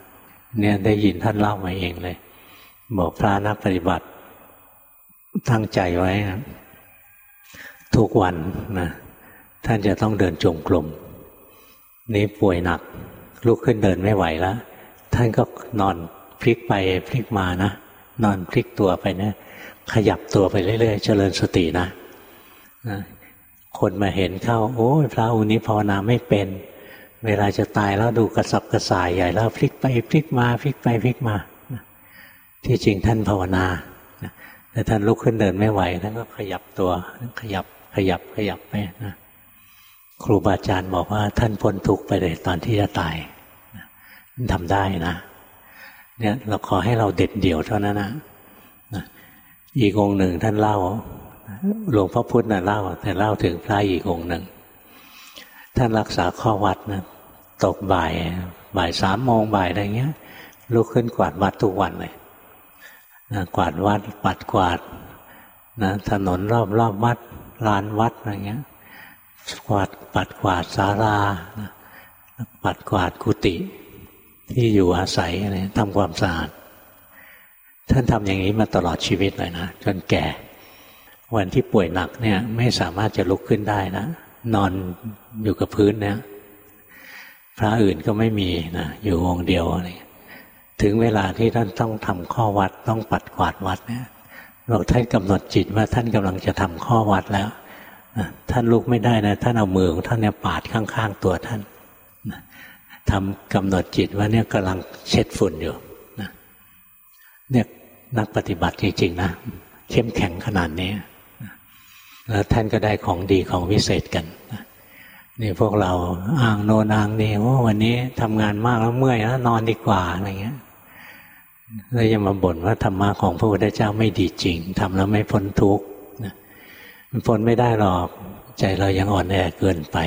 เนี่ยได้ยินท่านเล่ามาเองเลยบอกพระนักปฏิบัติตั้งใจไว้นะทุกวันนะท่านจะต้องเดินจงกรมนี่ป่วยหนักลุกขึ้นเดินไม่ไหวแล้วท่านก็นอนพลิกไปพลิกมานะนอนพลิกตัวไปนะขยับตัวไปเรื่อยๆเจริญสตินะนะคนมาเห็นเข้าโอ้ยพระองค์นี้ภาวนาไม่เป็นเวลาจะตายแล้วดูกระสับกระส่ายใหญ่แล้วพลิกไปพลิกมาพลิกไปพลิกมาที่จริงท่านภาวนาแต่ท่านลุกขึ้นเดินไม่ไหวท่านก็ขยับตัวขยับขยับขยับไปนะครูบาอาจารย์บอกว่าท่านพ้นทุกข์ไปเลยตอนที่จะตายทำได้นะเนี่ยเราขอให้เราเด็ดเดี่ยวเท่านั้นนะอีกองค์หนึ่งท่านเล่าหลวงพ่อพุธน่ะเล่าแต่เล่าถึงพระอีกองค์หนึ่งท่านรักษาข้อวัดนะตกบ่ายบ่ายสามโมงบ่ายอะไรเงี้ยลุกขึ้นกวาดวัดทุกวันเลยนะกวาดวัดปัดกวาดนะถนนรอบรอบวัดลานวัดอะไรเงี้ยกวาดปัดกวาดศาลานะปัดกวาดกุฏิที่อยู่อาศัยอะไรทำความสะอาดท่านทำอย่างนี้มาตลอดชีวิตเลยนะจนแก่วันที่ป่วยหนักเนี่ยไม่สามารถจะลุกขึ้นได้นะนอนอยู่กับพื้นเนี่ยพระอื่นก็ไม่มีนะอยู่องค์เดียวอะไรถึงเวลาที่ท่านต้องทำข้อวัดต้องปัดกวาดวัดเนี่ยเราท่านกำหนดจิตว่าท่านกำลังจะทำข้อวัดแล้วนะท่านลุกไม่ได้นะท่านเอามือของท่านเนี่ยปาดข้างๆตัวท่านนะทำกำหนดจิตว่าเนี่ยกำลังเช็ดฝุ่นอยู่นะเนี่ยนักปฏิบัติจริงๆนะเข้มแข็งขนาดนี้แล้วท่านก็ได้ของดีของวิเศษกันนี่พวกเราอ้างโนนอ้างนี่ว่าวันนี้ทำงานมากแล้วเมื่อยแล้วนอนดีกว่าอะไรเงี้ยแล้วยังมาบ่นว่าธรรมะของพระพุทธเจ้าไม่ดีจริงทำแล้วไม่พ้นทุกข์มันพ้นไม่ได้หรอกใจเรายังอ่อนแอเกินไป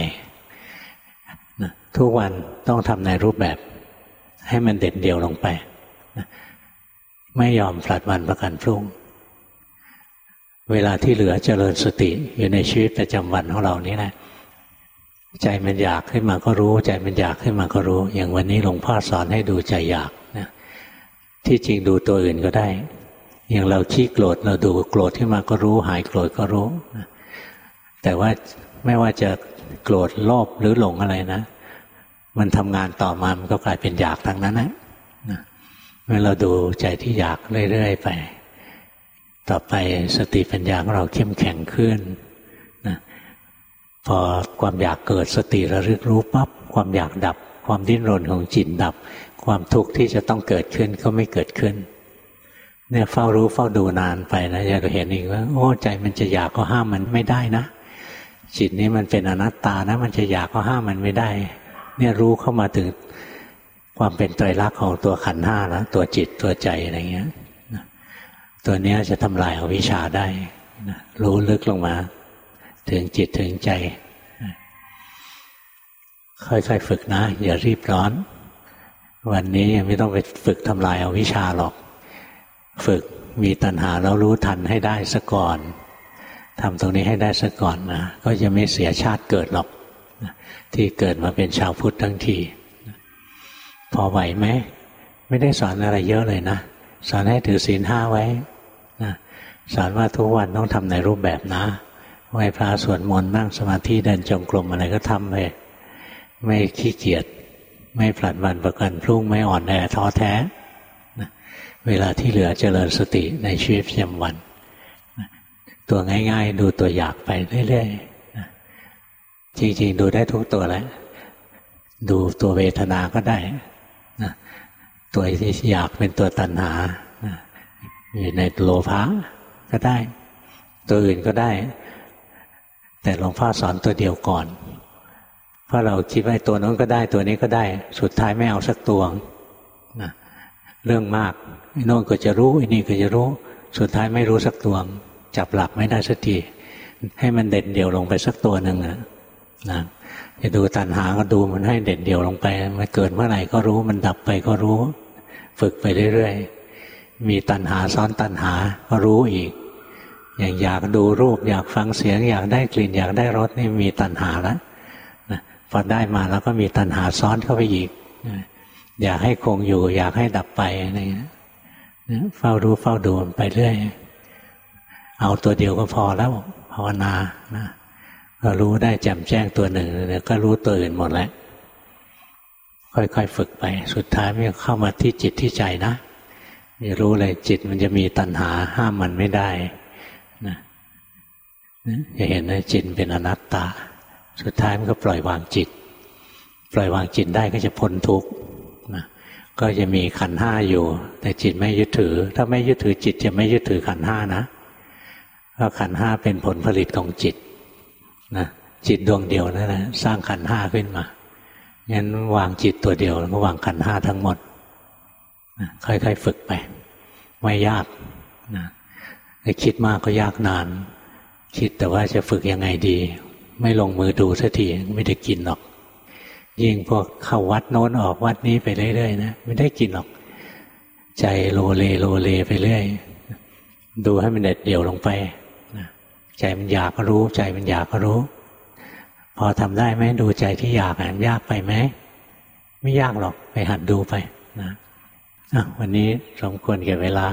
ทุกวันต้องทำในรูปแบบให้มันเด็ดเดี่ยวลงไปไม่ยอมผลัดวันประกันพรุ่งเวลาที่เหลือเจริญสติอยู่ในชีวิตประจำวันของเรานี่แหละใจมันอยากขึ้นมาก็รู้ใจมันอยากขึ้นมาก็รู้อย่างวันนี้หลวงพ่อสอนให้ดูใจอยากนะที่จริงดูตัวอื่นก็ได้อย่างเราขี้โกรธเราดูโกรธขึ้นมาก็รู้หายโกรธก็รู้นะแต่ว่าไม่ว่าจะโกรธโลภหรือหลงอะไรนะมันทำงานต่อมามันก็กลายเป็นอยากทั้งนั้นนะนะเมื่อเราดูใจที่อยากเรื่อยๆไปต่อไปสติปัญญาของเราเข้มแข็งขึ้นนะพอความอยากเกิดสติระลึกรู้ปั๊บความอยากดับความดิ้นรนของจิตดับความทุกข์ที่จะต้องเกิดขึ้นก็ไม่เกิดขึ้นเนี่ยเฝ้ารู้เฝ้าดูนานไปนะจะเห็นอีกว่าโอ้ใจมันจะอยากก็ห้ามมันไม่ได้นะจิตนี้มันเป็นอนัตตานะมันจะอยากก็ห้ามมันไม่ได้เนี่ยรู้เข้ามาถึงความเป็นไตรลักษณ์ของตัวขันธ์ห้าแล้วตัวจิตตัวใจอะไรเงี้ยตัวนี้จะทำลายอวิชชาได้นะรู้ลึกลงมาถึงจิตถึงใจค่อยๆฝึกนะอย่ารีบร้อนวันนี้ยังไม่ต้องไปฝึกทำลายอวิชชาหรอกฝึกมีตัณหาแล้วรู้ทันให้ได้ซะก่อนทำตรงนี้ให้ได้ซะก่อนนะก็จะไม่เสียชาติเกิดหรอกที่เกิดมาเป็นชาวพุทธทั้งทีพอไหวไหมไม่ได้สอนอะไรเยอะเลยนะสอนให้ถือศีลห้าไว้นะสอนว่าทุกวันต้องทำในรูปแบบนะไหว้พระสวดมนต์นั่งสมาธิเดินจงกรมอะไรก็ทำไปไม่ขี้เกียจไม่ผลัดวันประกันพรุ่งไม่อ่อนแอท้อแท้นะเวลาที่เหลือเจริญสติในชีวิตประจำวันนะตัวง่ายๆดูตัวอยากไปเรื่อยๆนะจริงๆดูได้ทุกตัวแหละดูตัวเวทนาก็ได้นะตัวที่อยากเป็นตัวตัณหาอยู่ในโลภะก็ได้ตัวอื่นก็ได้แต่หลวงพ่อสอนตัวเดียวก่อนเพราะเราคิดว่าตัวนั้นก็ได้ตัวนี้ก็ได้สุดท้ายไม่เอาสักตัวนะเรื่องมากไอ้โน่นก็จะรู้ไอ้นี่ก็จะรู้สุดท้ายไม่รู้สักตัวจับหลักไม่ได้สักทีให้มันเด่นเดี่ยวลงไปสักตัวหนึ่งนะนะจะดูตัณหาก็ดูมันให้เด่นเดี่ยวลงไปมันเกิดเมื่อไหร่ก็รู้มันดับไปก็รู้ฝึกไปเรื่อยๆมีตัณหาซ้อนตัณหาก็รู้อีกอย่างอยากดูรูปอยากฟังเสียงอยากได้กลิ่นอยากได้รสนี่มีตัณหาแล้วนะพอได้มาแล้วก็มีตัณหาซ้อนเข้าไปอีกอยากให้คงอยู่อยากให้ดับไปอะไรเงี้ยเฝ้ารู้เฝ้าดูไปเรื่อยเอาตัวเดียวก็พอแล้วภาวนานะก็รู้ได้แจ่มแจ้งตัวหนึ่งแล้วก็รู้ตัวอื่นหมดแล้วค่อยๆฝึกไปสุดท้ายมันเข้ามาที่จิตที่ใจนะจะรู้เลยจิตมันจะมีตัณหาห้ามมันไม่ได้นะจะเห็นว่าจิตเป็นอนัตตาสุดท้ายมันก็ปล่อยวางจิตปล่อยวางจิตได้ก็จะพ้นทุกข์นะก็จะมีขันธ์ห้าอยู่แต่จิตไม่ยึดถือถ้าไม่ยึดถือจิตจะไม่ยึดถือขันธ์ห้านะเพราะขันธ์ห้าเป็นผลผลิตของจิตนะจิตดวงเดียวนั่นแหละสร้างขันธ์ห้าขึ้นมางั้นวางจิตตัวเดียวแล้วก็วางขันธ์ห้าทั้งหมดนะค่อยๆฝึกไปไม่ยากนะแต่คิดมากก็ยากนานคิดแต่ว่าจะฝึกยังไงดีไม่ลงมือดูสักทีไม่ได้กินหรอกยิ่งพวกเข้าวัดโน้นออกวัดนี้ไปเรื่อยๆนะไม่ได้กินหรอกใจโลเลโลเลไปเรื่อยดูให้มันเด็ดเดี่ยวลงไปนะใจมันอยากก็รู้ใจมันอยากก็รู้พอทำได้ไหมดูใจที่อยากมันยากไปไหมไม่ยากหรอกไปหัดดูไปนะอ่ะวันนี้สมควรแก่เวลา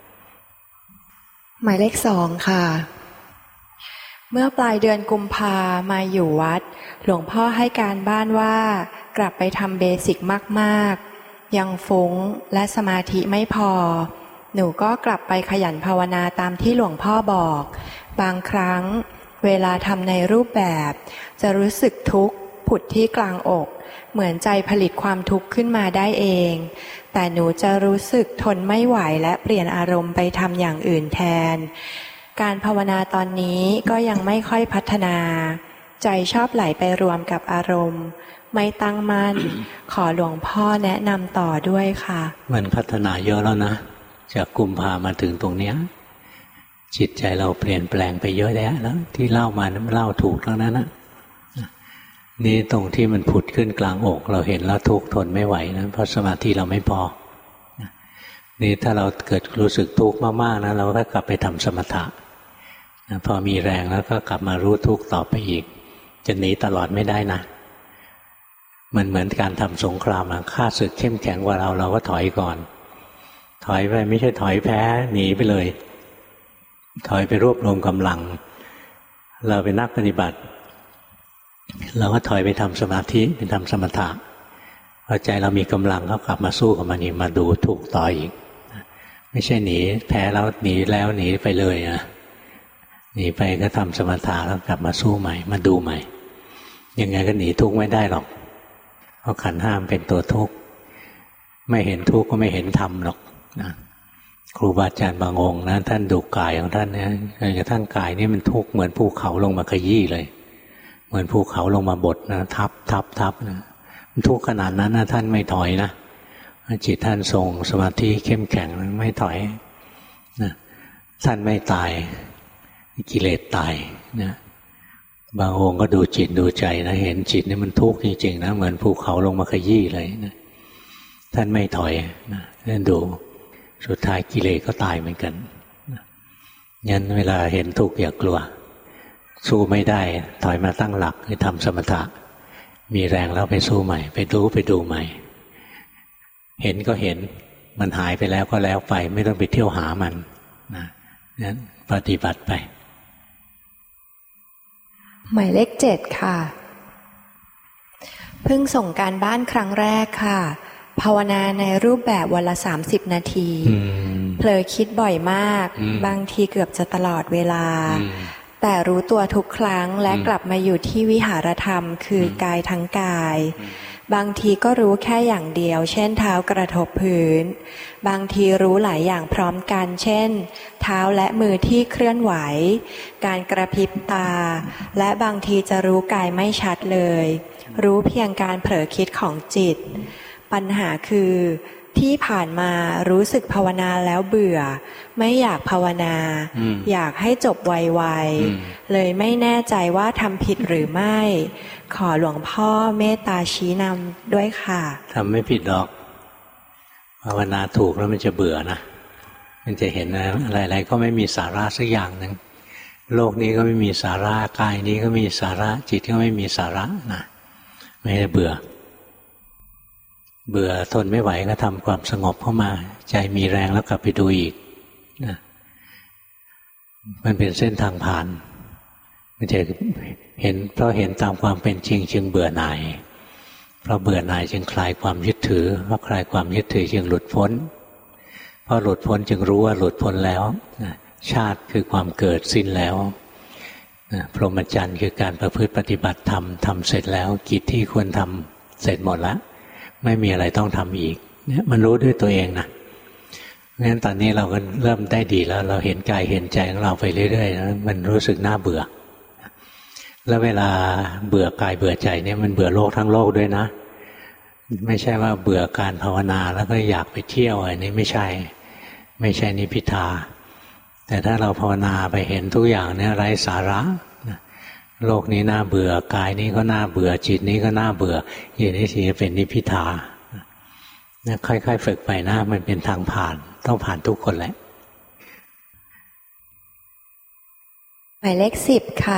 หมายเลขสองค่ะเมื่อปลายเดือนกุมภามาอยู่วัดหลวงพ่อให้การบ้านว่ากลับไปทำเบสิกมากๆยังฟุ้งและสมาธิไม่พอหนูก็กลับไปขยันภาวนาตามที่หลวงพ่อบอกบางครั้งเวลาทำในรูปแบบจะรู้สึกทุกข์ผุดที่กลางอกเหมือนใจผลิตความทุกข์ขึ้นมาได้เองแต่หนูจะรู้สึกทนไม่ไหวและเปลี่ยนอารมณ์ไปทำอย่างอื่นแทนการภาวนาตอนนี้ก็ยังไม่ค่อยพัฒนาใจชอบไหลไปรวมกับอารมณ์ไม่ตั้งมั่น ขอหลวงพ่อแนะนำต่อด้วยค่ะมันพัฒนาเยอะแล้วนะจากกุมภามาถึงตรงเนี้ยจิตใจเราเปลี่ยนแปลงไปเยอะแยะแล้วที่เล่ามานั้นเล่าถูกแล้วนะนะนี่ตรงที่มันผุดขึ้นกลางอกเราเห็นแล้วทุกข์ทนไม่ไหวนะเพราะสมาธิเราไม่พอนี่ถ้าเราเกิดรู้สึกทุกข์มากๆนะเราก็กลับไปทำสมถะนะพอมีแรงแล้วก็กลับมารู้ทุกข์ต่อไปอีกจะหนีตลอดไม่ได้นะมันเหมือนการทำสงครามนะข้าศึกเข้มแข็งกว่าเราเราก็ถอยก่อนถอยไปไม่ใช่ถอยแพ้หนีไปเลยถอยไปรวบรวมกำลังเราเป็นนักปฏิบัติเราก็ถอยไปทำสมาธิไปทำสมถะพอใจเรามีกำลังก็กลับมาสู้กับมันอีกมาดูทุกข์ต่ออีกไม่ใช่หนีแพ้แล้วหนีแล้วหนีไปเลยนะหนีไปก็ทำสมถะแล้วกลับมาสู้ใหม่มาดูใหม่ยังไงก็หนีทุกข์ไม่ได้หรอกเพราะขันธ์ห้ามเป็นตัวทุกข์ไม่เห็นทุกข์ก็ไม่เห็นธรรมหรอกนะครูบาอาจารย์บางองค์นะท่านดูกายของท่านนะกระทั่งกายนี่มันทุกข์เหมือนภูเขาลงมาขยี้เลยเหมือนภูเขาลงมาบดนะทับทับทับนะมันทุกข์ขนาดนั้นนะท่านไม่ถอยนะจิตท่านทรงสมาธิเข้มแข็งไม่ถอยนะท่านไม่ตายกิเลสตายนะบางองค์ก็ดูจิตดูใจนะเห็นจิตนี่มันทุกข์จริงๆนะเหมือนภูเขาลงมาขยี้เลยนะท่านไม่ถอยนะท่านดูสุดท้ายกิเลสก็ตายเหมือนกันงั้นเวลาเห็นทุกข์อย่ากลัวสู้ไม่ได้ถอยมาตั้งหลักคือทำสมถะมีแรงแล้วไปสู้ใหม่ไปรู้ไปดูใหม่เห็นก็เห็นมันหายไปแล้วก็แล้วไปไม่ต้องไปเที่ยวหามันนะนั้นปฏิบัติไปหมายเลขเจ็ดค่ะเพิ่งส่งการบ้านครั้งแรกค่ะภาวนาในรูปแบบวันละสามสิบนาทีเผลอคิดบ่อยมากบางทีเกือบจะตลอดเวลาแต่รู้ตัวทุกครั้งและกลับมาอยู่ที่วิหารธรรมคือกายทั้งกายบางทีก็รู้แค่อย่างเดียวเช่นเท้ากระทบพื้นบางทีรู้หลายอย่างพร้อมกันเช่นเท้าและมือที่เคลื่อนไหวการกระพริบตาและบางทีจะรู้กายไม่ชัดเลยรู้เพียงการเผลอคิดของจิตปัญหาคือที่ผ่านมารู้สึกภาวนาแล้วเบื่อไม่อยากภาวนาอยากให้จบไวๆเลยไม่แน่ใจว่าทำผิดหรือไม่ขอหลวงพ่อเมตตาชี้นำด้วยค่ะทำไม่ผิดหรอกภาวนาถูกแล้วมันจะเบื่อนะมันจะเห็นนะอะไรๆก็ไม่มีสาระสักอย่างหนึ่งโลกนี้ก็ไม่มีสาระกายนี้ก็มีสาระจิตก็ไม่มีสาระนะไม่ได้เบื่อเบื่อทนไม่ไหวก็ทำความสงบเข้ามาใจมีแรงแล้วกลับไปดูอีกนะมันเป็นเส้นทางผ่านมันจะเห็นเพราะเห็นตามความเป็นจริงจึงเบื่อหน่ายเพราะเบื่อหน่ายจึงคลายความยึดถือเพราะคลายความยึดถือจึงหลุดพ้นเพราะหลุดพ้นจึงรู้ว่าหลุดพ้นแล้วชาติคือความเกิดสิ้นแล้วพรหมจรรย์คือการประพฤติปฏิบัติธรรมทำเสร็จแล้วกิจที่ควรทำเสร็จหมดแล้วไม่มีอะไรต้องทำอีกเนี่ยมันรู้ด้วยตัวเองนะงั้นตอนนี้เราก็เริ่มได้ดีแล้วเราเห็นกายเห็นใจของเราไปเรื่อยๆแล้วมันรู้สึกน่าเบื่อแล้วเวลาเบื่อกายเบื่อใจเนี่ยมันเบื่อโลกทั้งโลกด้วยนะไม่ใช่ว่าเบื่อการภาวนาแล้วก็อยากไปเที่ยวอันนี้ไม่ใช่ไม่ใช่นิพพิทาแต่ถ้าเราภาวนาไปเห็นทุกอย่างเนี่ยไร้สาระโลกนี้น่าเบื่อกายนี้ก็น่าเบื่อจิตนี้ก็น่าเบื่ออย่างนี้สิเป็นนิพพิทาค่อยๆฝึกไปนะมันเป็นทางผ่านต้องผ่านทุกคนแหละหมายเลขสิบค่ะ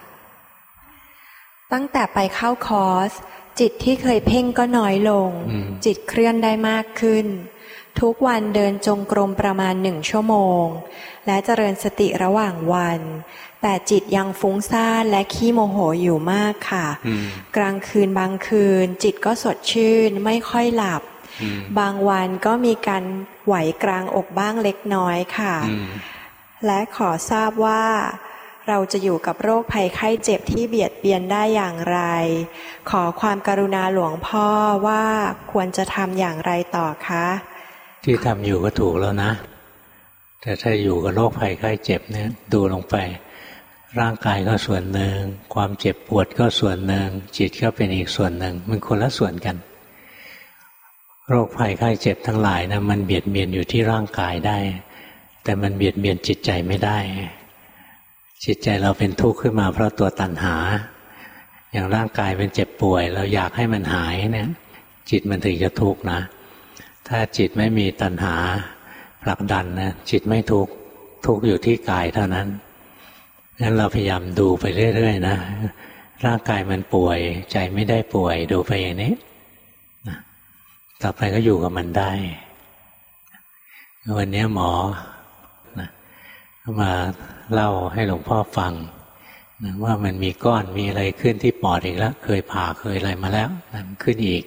ตั้งแต่ไปเข้าคอร์สจิตที่เคยเพ่งก็น้อยลงจิตเคลื่อนได้มากขึ้นทุกวันเดินจงกรมประมาณหนึ่งชั่วโมงและเจริญสติระหว่างวันแต่จิตยังฟุ้งซ่านและขี้โมโหอยู่มากค่ะกลางคืนบางคืนจิตก็สดชื่นไม่ค่อยหลับบางวันก็มีการไหวกลางอกบ้างเล็กน้อยค่ะและขอทราบว่าเราจะอยู่กับโรคภัยไข้เจ็บที่เบียดเบียนได้อย่างไรขอความกรุณาหลวงพ่อว่าควรจะทำอย่างไรต่อคะที่ทำอยู่ก็ถูกแล้วนะแต่ถ้าอยู่กับโรคภัยไข้เจ็บเนี่ยดูลงไปร่างกายก็ส่วนหนึ่งความเจ็บปวดก็ส่วนหนึ่งจิตก็เป็นอีกส่วนหนึ่งมันคนละส่วนกันโรคภัยไข้เจ็บทั้งหลายนะมันเบียดเบียนอยู่ที่ร่างกายได้แต่มันเบียดเบียนจิตใจไม่ได้จิตใจเราเป็นทุกข์ขึ้นมาเพราะตัวตัณหาอย่างร่างกายเป็นเจ็บป่วยเราอยากให้มันหายเนี่ยจิตมันถึงจะทุกข์นะถ้าจิตไม่มีตัณหาผลักดันนะจิตไม่ทุกข์ทุกข์อยู่ที่กายเท่านั้นงั้นเราพยายามดูไปเรื่อยๆนะร่างกายมันป่วยใจไม่ได้ป่วยดูไปอย่างนี้ต่อไปก็อยู่กับมันได้วันนี้หมอนะมาเล่าให้หลวงพ่อฟังนะว่ามันมีก้อนมีอะไรขึ้นที่ปอดอีกแล้วเคยผ่าเคยอะไรมาแล้วมันขึ้นอีก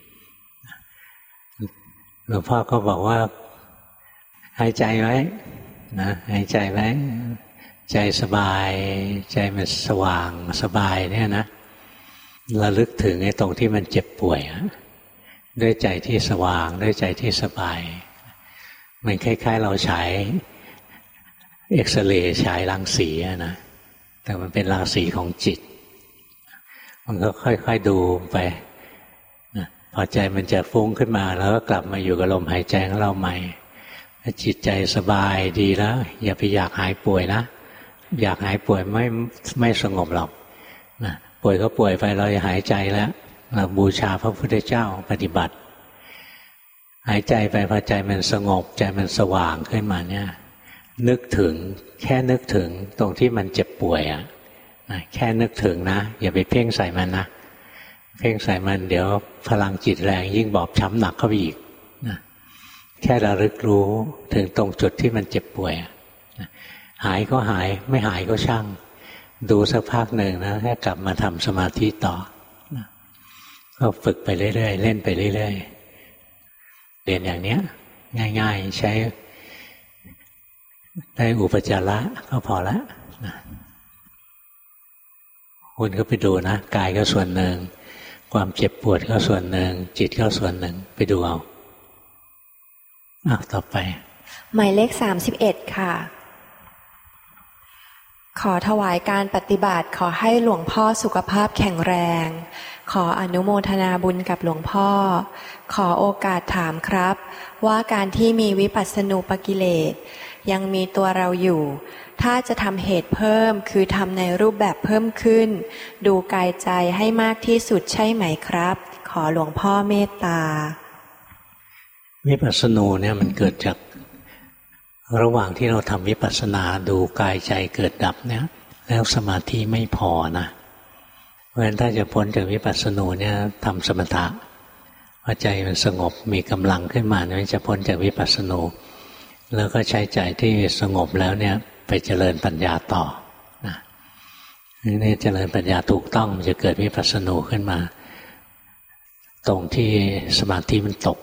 หลวงพ่อก็บอกว่าหายใจไว้นะหายใจไว้ใจสบายใจมันสว่างสบายเนี่ยนะระลึกถึงไอ้ตรงที่มันเจ็บป่วยด้วยใจที่สว่างด้วยใจที่สบายมันคล้ายๆเราฉายเอ็กซเรย์ฉายรังสีนะแต่มันเป็นรังสีของจิตมันก็ค่อยๆดูไปนะพอใจมันจะฟุ้งขึ้นมาแล้วก็กลับมาอยู่กับลมหายใจของเราใหม่จิตใจสบายดีแล้วอย่าไปอยากหายป่วยนะอยากหายป่วยไม่ไม่สงบหรอกนะป่วยก็ป่วยไปเราจะหายใจแล้วเราบูชาพระพุทธเจ้าปฏิบัติหายใจไปพอใจมันสงบใจมันสว่างขึ้นมาเนี่ยนึกถึงแค่นึกถึงตรงที่มันเจ็บป่วยอ่ะนะแค่นึกถึงนะอย่าไปเพ่งใส่มันนะเพ่งใส่มันเดี๋ยวพลังจิตแรงยิ่งบอบช้ำหนักเข้าไปอีกนะแค่ระลึกรู้ถึงตรงจุดที่มันเจ็บป่วยนะหายก็หายไม่หายก็ช่างดูสักพักหนึ่งนะให้กลับมาทำสมาธิต่อนะก็ฝึกไปเรื่อยๆเล่นไปเรื่อยๆเรียนอย่างเนี้ยง่ายๆใช้ได้อุปจาระก็พอละนะคุณก็ไปดูนะกายก็ส่วนหนึ่งความเจ็บปวดก็ส่วนหนึ่งจิตก็ส่วนหนึ่งไปดูเอาอ้าวต่อไปหมายเลขสามสิบเอ็ดค่ะขอถวายการปฏิบัติขอให้หลวงพ่อสุขภาพแข็งแรงขออนุโมทนาบุญกับหลวงพ่อขอโอกาสถามครับว่าการที่มีวิปัสสนูปกิเลสยังมีตัวเราอยู่ถ้าจะทำเหตุเพิ่มคือทำในรูปแบบเพิ่มขึ้นดูกายใจให้มากที่สุดใช่ไหมครับขอหลวงพ่อเมตตาวิปัสสนูเนี่ยมันเกิดจากระหว่างที่เราทำวิปัสสนาดูกายใจเกิดดับเนี่ยแล้วสมาธิไม่พอนะเพราะฉะนั้นถ้าจะพ้นจากวิปัสสนูเนี่ยทำสมถะพอใจมันสงบมีกำลังขึ้นมาเนี่ยจะพ้นจากวิปัสสนูแล้วก็ใช้ใจที่สงบแล้วเนี่ยไปเจริญปัญญาต่อนะนี่เจริญปัญญาถูกต้องมันจะเกิดวิปัสสนูขึ้นมาตรงที่สมาธิมันตก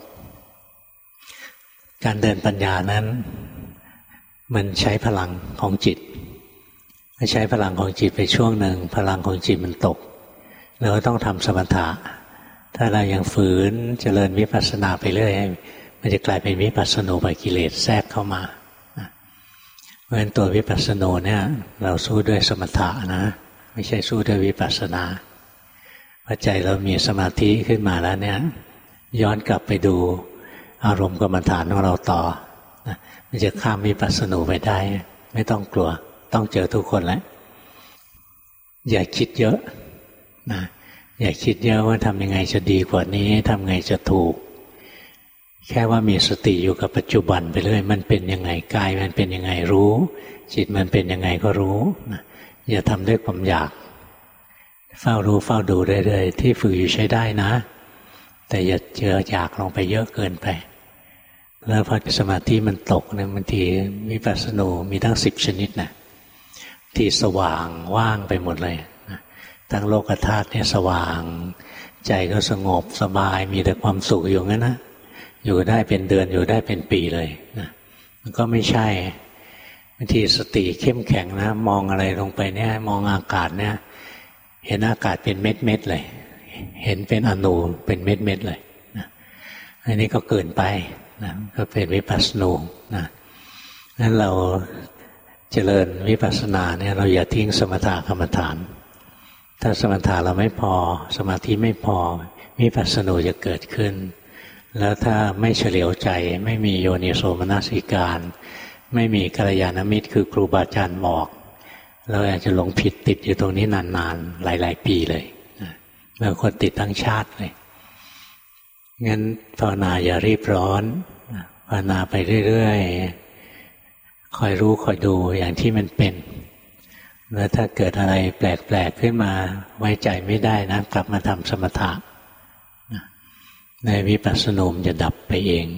การเดินปัญญานั้นมันใช้พลังของจิตใช้พลังของจิตไปช่วงหนึ่งพลังของจิตมันตกเราก็ต้องทำสมถะถ้าเรายังฝืนเจริญวิปัสสนาไปเรื่อยมันจะกลายเป็นวิปัสสนูไปกิเลสแทรกเข้ามาเพราะฉะนั้นตัววิปัสสนูเนี่ยเราสู้ด้วยสมถะนะไม่ใช่สู้ด้วยวิปัสสนาพอใจเรามีสมาธิขึ้นมาแล้วเนี่ยย้อนกลับไปดูอารมณ์กรรมฐานของเราต่อมันจะข้ามวิปัสสนูไปได้ไม่ต้องกลัวต้องเจอทุกคนแล้วอย่าคิดเยอะนะอย่าคิดเยอะว่าทำยังไงจะดีกว่านี้ทำไงจะถูกแค่ว่ามีสติอยู่กับปัจจุบันไปเรื่อยมันเป็นยังไงกายมันเป็นยังไงรู้จิตมันเป็นยังไงก็รู้นะอย่าทำด้วยความอยากเฝ้ารู้เฝ้าดูเรื่อยๆที่ฝึกอยู่ใช้ได้นะแต่อย่าเจออยากลงไปเยอะเกินไปแล้วพอสมาธิมันตกเนี่ยบางทีวิปัสสนูมีทั้งสิบชนิดนะที่สว่างว่างไปหมดเลยนะทั้งโลกธาตุเนี่ยสว่างใจก็สงบสบายมีแต่ความสุขอยู่งั้นนะอยู่ได้เป็นเดือนอยู่ได้เป็นปีเลยนะมันก็ไม่ใช่บางทีสติเข้มแข็งนะมองอะไรลงไปเนี่ยมองอากาศเนี่ยเห็นอากาศเป็นเม็ดเม็ดเลยเห็นเป็นอนูเป็นเม็ดเม็ดเลยนะอันนี้ก็เกินไปนะก็เป็นวิปัสสนูนะงั้นเราเจริญวิปัสสนาเนี่ยเราอย่าทิ้งสมถะกรรมฐานถ้าสมถะเราไม่พอสมาธิไม่พอวิปัสสนูจะเกิดขึ้นแล้วถ้าไม่เฉลียวใจไม่มีโยนิโสมนสิการไม่มีกัลยาณมิตรคือครูบาอาจารย์บอกเราอาจจะหลงผิดติดอยู่ตรงนี้นานๆหลายๆปีเลยบางคนติดทั้งชาติเลยงั้นภาวนาอย่ารีบร้อนภาวนาไปเรื่อยๆคอยรู้คอยดูอย่างที่มันเป็นแล้วถ้าเกิดอะไรแปลกๆขึ้นมาไว้ใจไม่ได้นะกลับมาทำสมถะในวิปัสสนูจะดับไปเอง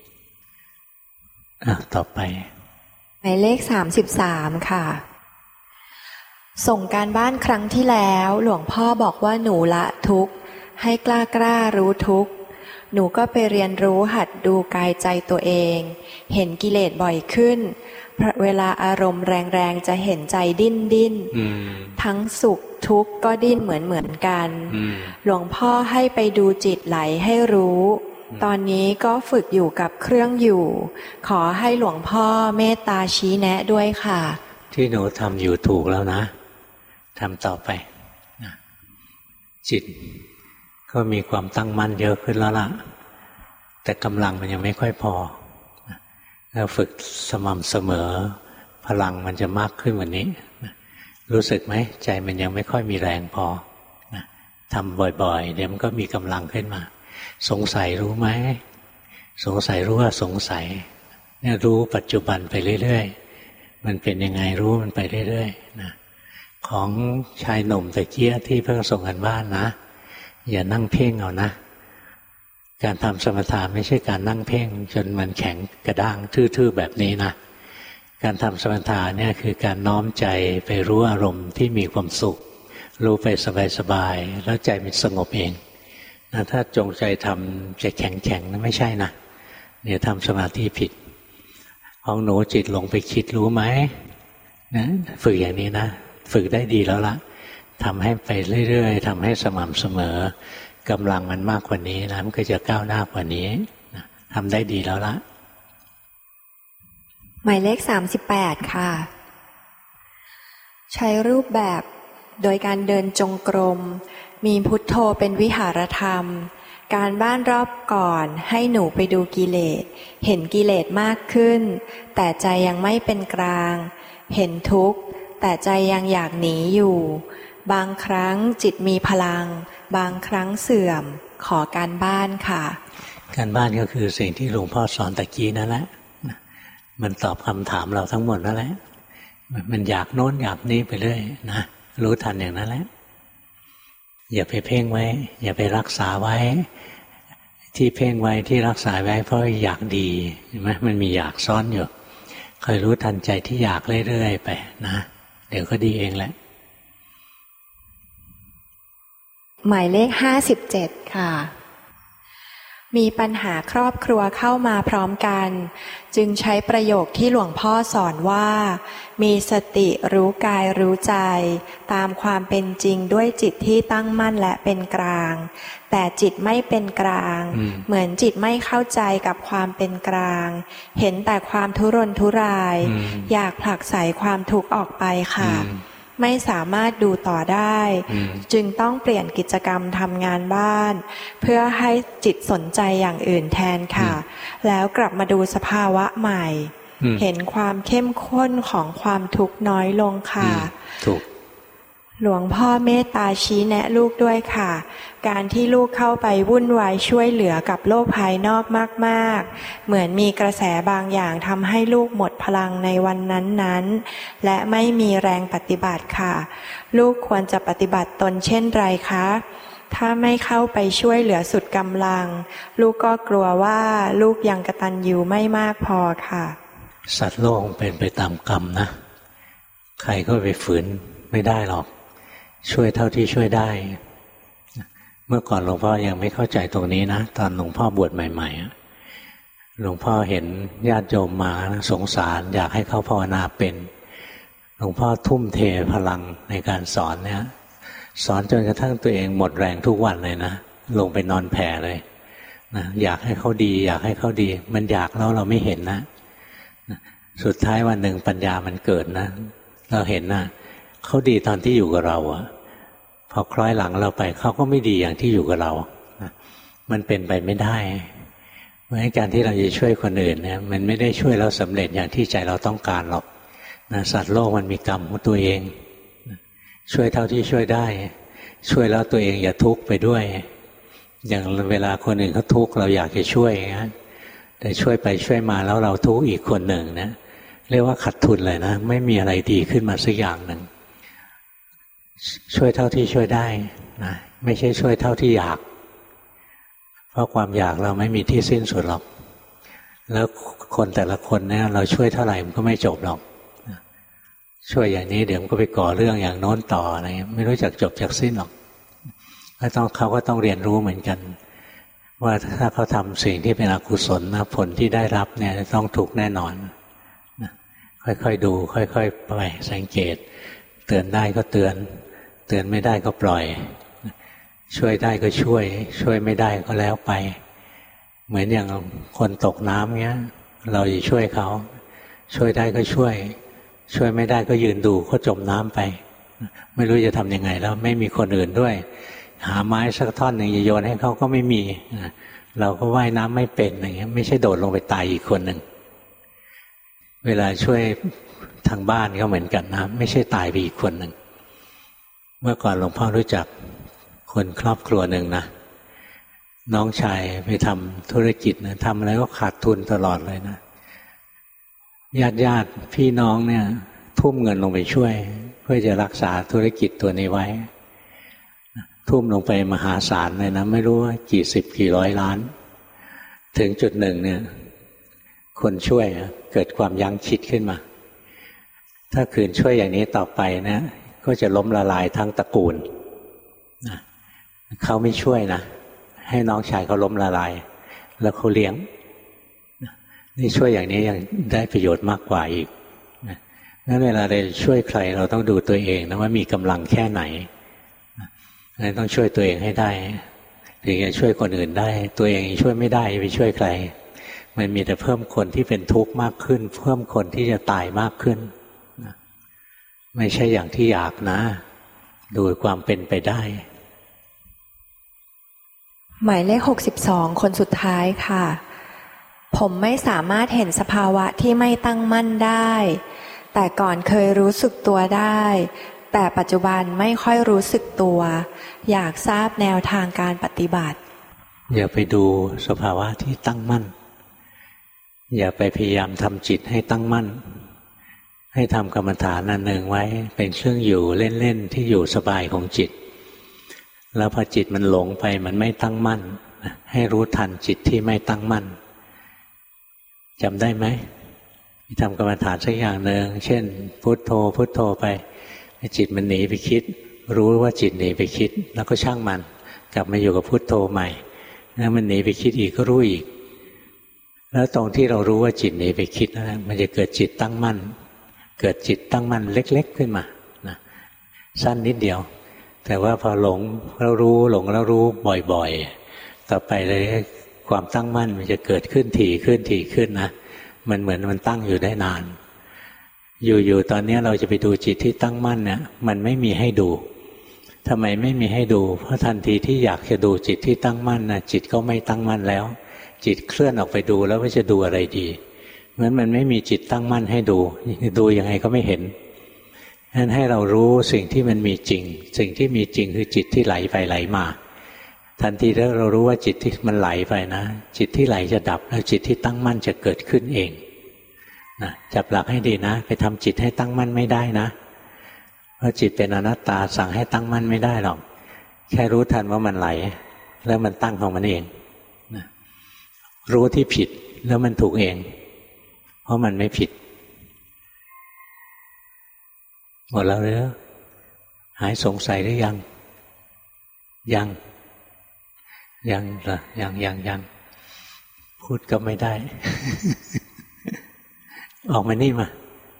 อ่ะต่อไปหมายเลขสามสิบสามค่ะส่งการบ้านครั้งที่แล้วหลวงพ่อบอกว่าหนูละทุกข์ให้กล้ากล้ารู้ทุกข์หนูก็ไปเรียนรู้หัดดูกายใจตัวเองเห็นกิเลสบ่อยขึ้นเวลาอารมณ์แรงๆจะเห็นใจดิ้นดิ้นทั้งสุขทุกข์ก็ดิ้นเหมือนเหมือนกันหลวงพ่อให้ไปดูจิตไหลให้รู้ตอนนี้ก็ฝึกอยู่กับเครื่องอยู่ขอให้หลวงพ่อเมตตาชี้แนะด้วยค่ะที่หนูทำอยู่ถูกแล้วนะทำต่อไปจิตก็มีความตั้งมั่นเยอะขึ้นแล้วล่ะแต่กำลังมันยังไม่ค่อยพอแล้วฝึกสม่ำเสมอพลังมันจะมากขึ้นกว่านี้รู้สึกไหมใจมันยังไม่ค่อยมีแรงพอทำบ่อยๆเดี๋ยวมันก็มีกำลังขึ้นมาสงสัยรู้ไหมสงสัยรู้ว่าสงสัยเนี่ยรู้ปัจจุบันไปเรื่อยๆมันเป็นยังไงรู้มันไปเรื่อยๆนะของชายหนุ่มตะเกียที่เพิ่งส่งกันบ้านนะอย่านั่งเพ่งเอานะการทำสมถะไม่ใช่การนั่งเพ่งจนมันแข็งกระด้างทื่อๆแบบนี้นะการทำสมถะเนี่ยคือการน้อมใจไปรู้อารมณ์ที่มีความสุขรู้ไปสบายๆแล้วใจมันสงบเองนะถ้าจงใจทำจะแข็งๆนะไม่ใช่นะเดี๋ยวทำสมาธิผิดของหนูจิตลงไปคิดรู้ไหมนะฝึกอย่างนี้นะฝึกได้ดีแล้วล่ะทำให้ไปเรื่อยๆทำให้สม่ำเสมอกำลังมันมากกว่านี้นะมันก็จะก้าวหน้ากว่านี้นะทำได้ดีแล้วล่ะหมายเลขสามสิบแปดค่ะใช้รูปแบบโดยการเดินจงกรมมีพุทโธเป็นวิหารธรรมการบ้านรอบก่อนให้หนูไปดูกิเลสเห็นกิเลสมากขึ้นแต่ใจยังไม่เป็นกลางเห็นทุกข์แต่ใจยังอยากหนีอยู่บางครั้งจิตมีพลังบางครั้งเสื่อมขอการบ้านค่ะการบ้านก็คือสิ่งที่หลวงพ่อสอนตะกี้นั่นแหละมันตอบคำถามเราทั้งหมดนั่นแหละมันอยากโน้นอยากนี้ไปเรื่อยนะรู้ทันอย่างนั้นแหละอย่าไปเพ่งไว้อย่าไปรักษาไว้ที่เพ่งไว้ที่รักษาไว้เพราะอยากดีเห็นไหมมันมีอยากซ้อนอยู่คอยรู้ทันใจที่อยากเรื่อยๆไปนะเดี๋ยวก็ดีเองแหละหมายเลขห้าสิบเจ็ดค่ะมีปัญหาครอบครัวเข้ามาพร้อมกันจึงใช้ประโยคที่หลวงพ่อสอนว่ามีสติรู้กายรู้ใจตามความเป็นจริงด้วยจิตที่ตั้งมั่นและเป็นกลางแต่จิตไม่เป็นกลางเหมือนจิตไม่เข้าใจกับความเป็นกลางเห็นแต่ความทุรนทุรายอยากผลักไสความทุกข์ออกไปค่ะไม่สามารถดูต่อได้จึงต้องเปลี่ยนกิจกรรมทำงานบ้านเพื่อให้จิตสนใจอย่างอื่นแทนค่ะแล้วกลับมาดูสภาวะใหม่เห็นความเข้มข้นของความทุกข์น้อยลงค่ะถูกหลวงพ่อเมตตาชี้แนะลูกด้วยค่ะการที่ลูกเข้าไปวุ่นวายช่วยเหลือกับโลกภายนอกมากๆเหมือนมีกระแสบางอย่างทำให้ลูกหมดพลังในวันนั้นๆและไม่มีแรงปฏิบัติค่ะลูกควรจะปฏิบัติตนเช่นไรคะถ้าไม่เข้าไปช่วยเหลือสุดกำลังลูกก็กลัวว่าลูกยังกตัญญูไม่มากพอค่ะสัตว์โลกเป็นไปตามกรรมนะใครก็ไปฝืนไม่ได้หรอกช่วยเท่าที่ช่วยได้เมื่อก่อนหลวงพ่อยังไม่เข้าใจตรงนี้นะตอนหลวงพ่อบวชใหม่ๆหลวงพ่อเห็นญาติโยมมาสงสารอยากให้เขาภาวนาเป็นหลวงพ่อทุ่มเทพลังในการสอนเนี่ยสอนจนกระทั่งตัวเองหมดแรงทุกวันเลยนะลงไปนอนแผ่เลยนะอยากให้เขาดีอยากให้เขาดีมันอยากแล้วเราไม่เห็นนะสุดท้ายวันหนึ่งปัญญามันเกิดนะเราเห็นนะเขาดีตอนที่อยู่กับเราอะพอคล้อยหลังเราไปเขาก็ไม่ดีอย่างที่อยู่กับเรานะมันเป็นไปไม่ได้เพราะฉะนั้นการที่เราจะช่วยคนอื่นเนี่ยมันไม่ได้ช่วยเราสำเร็จอย่างที่ใจเราต้องการหรอกนะสัตว์โลกมันมีกรรมของตัวเองนะช่วยเท่าที่ช่วยได้ช่วยแล้วตัวเองอย่าทุกข์ไปด้วยอย่างเวลาคนอื่นเขาทุกข์เราอยากจะช่วยนะแต่ช่วยไปช่วยมาแล้วเราทุกข์อีกคนหนึ่งนะเรียกว่าขาดทุนเลยนะไม่มีอะไรดีขึ้นมาสักอย่างหนึ่งช่วยเท่าที่ช่วยได้นะไม่ใช่ช่วยเท่าที่อยากเพราะความอยากเราไม่มีที่สิ้นสุดหรอกแล้วคนแต่ละคนเนี่ยเราช่วยเท่าไหร่มันก็ไม่จบหรอกช่วยอย่างนี้เดี๋ยวมันก็ไปก่อเรื่องอย่างโน้นต่ออะไรไม่รู้จักจบจักสิ้นหรอกก็ต้องเขาก็ต้องเรียนรู้เหมือนกันว่าถ้าเขาทำสิ่งที่เป็นอกุศลนะผลที่ได้รับเนี่ยต้องทุกข์แน่นอนค่อยๆดูค่อยๆไปสังเกตเตือนได้ก็เตือนเตือนไม่ได้ก็ปล่อยช่วยได้ก็ช่วยช่วยไม่ได้ก็แล้วไปเหมือนอย่างคนตกน้ำเงี้ยเราจะช่วยเขาช่วยได้ก็ช่วยช่วยไม่ได้ก็ยืนดูเขาจมน้ำไปไม่รู้จะทำยังไงแล้วไม่มีคนอื่นด้วยหาไม้สักท่อนหนึ่งจะโยนให้เขาก็ไม่มีเราก็ว่ายน้ำไม่เป็นอย่างเงี้ยไม่ใช่โดดลงไปตายอีกคนหนึ่งเวลาช่วยทางบ้านก็เหมือนกันนะไม่ใช่ตายไปอีกคนหนึ่งเมื่อก่อนหลวงพ่อรู้จักคนครอบครัวหนึ่งนะน้องชายไปทำธุรกิจนะทำอะไรก็ขาดทุนตลอดเลยนะญาติญาติพี่น้องเนี่ยทุ่มเงินลงไปช่วยเพื่อจะรักษาธุรกิจตัวนี้ไว้ทุ่มลงไปมหาศาลเลยนะไม่รู้ว่ากี่สิบกี่ร้อยล้านถึงจุดหนึ่งเนี่ยคนช่วยเกิดความยั้งคิดขึ้นมาถ้าคืนช่วยอย่างนี้ต่อไปนะก็จะล้มละลายทั้งตระกูลนะเขาไม่ช่วยนะให้น้องชายเขาล้มละลายแล้วเขาเลี้ยงนี่ช่วยอย่างนี้ยังได้ประโยชน์มากกว่าอีกนะงั้นเวลาเราช่วยใครเราต้องดูตัวเองนะว่ามีกำลังแค่ไหนนะต้องช่วยตัวเองให้ได้ถึงจะช่วยคนอื่นได้ตัวเองช่วยไม่ได้ไปช่วยใครมันมีแต่เพิ่มคนที่เป็นทุกข์มากขึ้นเพิ่มคนที่จะตายมากขึ้นนะไม่ใช่อย่างที่อยากนะดูความเป็นไปได้หมายเลขหกสิบสองคนสุดท้ายค่ะผมไม่สามารถเห็นสภาวะที่ไม่ตั้งมั่นได้แต่ก่อนเคยรู้สึกตัวได้แต่ปัจจุบันไม่ค่อยรู้สึกตัวอยากทราบแนวทางการปฏิบัติอย่าไปดูสภาวะที่ตั้งมั่นอย่าไปพยายามทำจิตให้ตั้งมั่นให้ทำกรรมฐานอันหนึ่งไว้เป็นเครื่องอยู่เล่นๆที่อยู่สบายของจิตแล้วพอจิตมันหลงไปมันไม่ตั้งมั่นให้รู้ทันจิตที่ไม่ตั้งมั่นจำได้ไหมทำกรรมฐานสักอย่างหนึ่งเช่นพุทโธพุทโธไปจิตมันหนีไปคิดรู้ว่าจิตหนีไปคิดแล้วก็ช่างมันกลับมาอยู่กับพุทโธใหม่แล้วมันหนีไปคิดอีกก็รู้อีกแล้วตรงที่เรารู้ว่าจิตหนีไปคิดนั่นมันจะเกิดจิตตั้งมั่นเกิดจิตตั้งมั่นเล็กๆขึ้นมานะสั้นนิดเดียวแต่ว่าพอหลงแล้วรู้หลงแล้วรู้บ่อยๆต่อไปเลยความตั้งมั่นมันจะเกิดขึ้นถี่ขึ้นถี่ขึ้นนะมันเหมือนมันตั้งอยู่ได้นานอยู่ๆตอนนี้เราจะไปดูจิตที่ตั้งมั่นเนี่ยมันไม่มีให้ดูทำไมไม่มีให้ดูเพราะทันทีที่อยากจะดูจิตที่ตั้งมั่นนะจิตก็ไม่ตั้งมั่นแล้วจิตเคลื่อนออกไปดูแล้วว่าจะดูอะไรดีเพราะฉะนั้นมันไม่มีจิตตั้งมั่นให้ดูดูยังไงก็ไม่เห็นฉะนั้นให้เรารู้สิ่งที่มันมีจริงสิ่งที่มีจริงคือจิตที่ไหลไปไหลมาทันทีที่เรารู้ว่าจิตที่มันไหลไปนะจิตที่ไหลจะดับแล้วจิตที่ตั้งมั่นจะเกิดขึ้นเองนะจับหลักให้ดีนะไปทำจิตให้ตั้งมั่นไม่ได้นะเพราะจิตเป็นอนัตตาสั่งให้ตั้งมั่นไม่ได้หรอกแค่รู้ทันว่ามันไหลแล้วมันตั้งของมันเองนะรู้ที่ผิดแล้วมันถูกเองเพราะมันไม่ผิดหมดแล้วหรือหายสงสัยหรือยังยังยังเหรอยังยังยังพูดก็ไม่ได้ ออกมานี่มา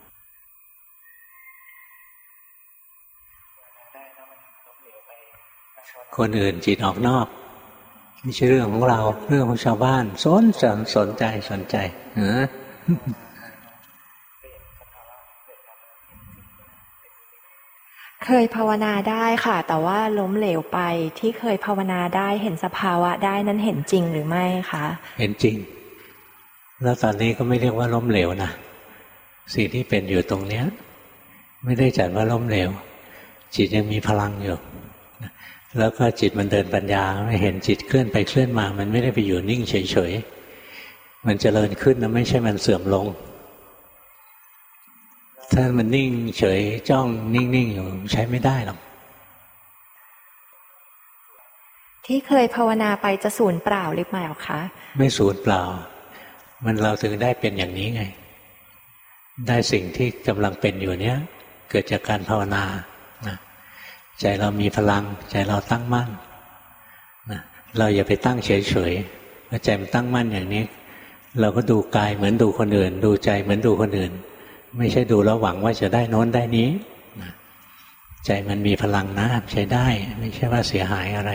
คนอื่นจิตออกนอกไม่ใช่เรื่องของเราเรื่องของชาวบ้านสนสนสนใจสนใจเออเคยภาวนาได้ค่ะแต่ว่าล้มเหลวไปที่เคยภาวนาได้เห็นสภาวะได้นั้นเห็นจริงหรือไม่คะเห็นจริงแล้วตอนนี้ก็ไม่เรียกว่าล้มเหลวนะสิ่งที่เป็นอยู่ตรงเนี้ยไม่ได้จัดว่าล้มเหลวจิตยังมีพลังอยู่แล้วก็จิตมันเดินปัญญาไม่เห็นจิตเคลื่อนไปเคลื่อนมามันไม่ได้ไปอยู่นิ่งเฉยๆมันเจริญขึ้นนะไม่ใช่มันเสื่อมลงถ้ามันนิ่งเฉยจ้องนิ่งๆอยู่ใช้ไม่ได้หรอกที่เคยภาวนาไปจะสูญเปล่าหรือเปล่าคะไม่สูญเปล่ามันเราถึงได้เป็นอย่างนี้ไงได้สิ่งที่กำลังเป็นอยู่เนี้ยเกิดจากการภาวนานะใจเรามีพลังใจเราตั้งมั่นนะเราอย่าไปตั้งเฉยๆเมื่อใจมันตั้งมั่นอย่างนี้เราก็ดูกายเหมือนดูคนอื่นดูใจเหมือนดูคนอื่นไม่ใช่ดูแล้วหวังว่าจะได้โน้นได้นี้ใจมันมีพลังนะใช้ได้ไม่ใช่ว่าเสียหายอะไร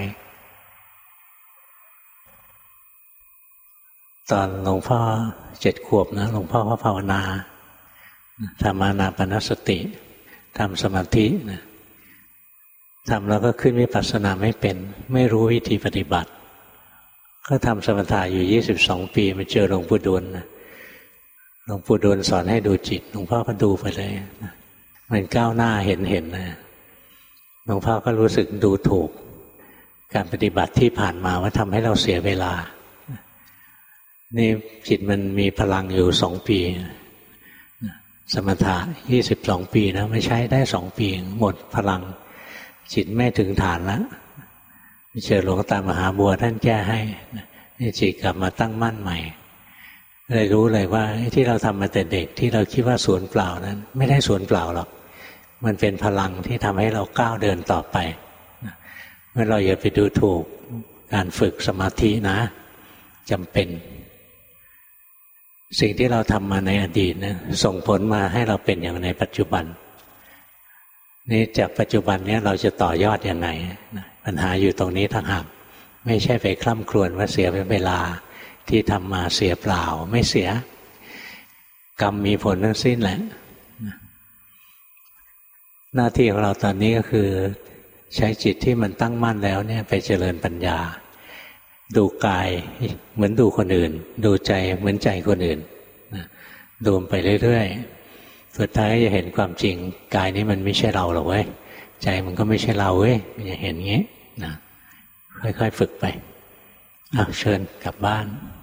ตอนหลวงพ่อเจ็ดขวบนะหลวงพ่อก็ภาวนาทำอานาปานสติทำสมาธินะทำแล้วก็ขึ้นวิปัสสนาไม่เป็นไม่รู้วิธีปฏิบัติก็ทำสมถะอยู่ยี่สิบสองปีมาเจอหลวงปู่ดูลนะหลวงปู่ดูลสอนให้ดูจิตหลวงพ่อก็ดูไปเลยนะมันก้าวหน้าเห็นเห็นนะหลวงพ่อก็รู้สึกดูถูกการปฏิบัติที่ผ่านมาว่าทำให้เราเสียเวลานี่จิตมันมีพลังอยู่สองปีสมถะยี่สิบสองปีนะไม่ใช้ได้สองปีหมดพลังจิตไม่ถึงฐานแล้วเจอหลวงตามหาบัวท่านแก้ให้นี่จิตกลับมาตั้งมั่นใหม่เลยรู้เลยว่าที่เราทำมาแต่เด็กที่เราคิดว่าสูญเปล่านั้นไม่ได้สูญเปล่าหรอกมันเป็นพลังที่ทำให้เราก้าวเดินต่อไปเมื่อเราอย่าไปดูถูกการฝึกสมาธินะจำเป็นสิ่งที่เราทำมาในอดีตนะส่งผลมาให้เราเป็นอย่างในปัจจุบันนี่จากปัจจุบันนี้เราจะต่อยอดยังไงปัญหาอยู่ตรงนี้ต่างหากไม่ใช่ไปคร่ำครวญว่าเสียเวลาที่ทำมาเสียเปล่าไม่เสียกรรมมีผลทั้งสิ้นแหละหน้าที่ของเราตอนนี้ก็คือใช้จิตที่มันตั้งมั่นแล้วเนี่ยไปเจริญปัญญาดูกายเหมือนดูคนอื่นดูใจเหมือนใจคนอื่นดูไปเรื่อยๆสุดท้ายจะเห็นความจริงกายนี้มันไม่ใช่เราหรอกเว้ยใจมันก็ไม่ใช่เราเว้ยมันจะเห็นงี้นะค่อยๆฝึกไปอ่ะเชิญกลับบ้าน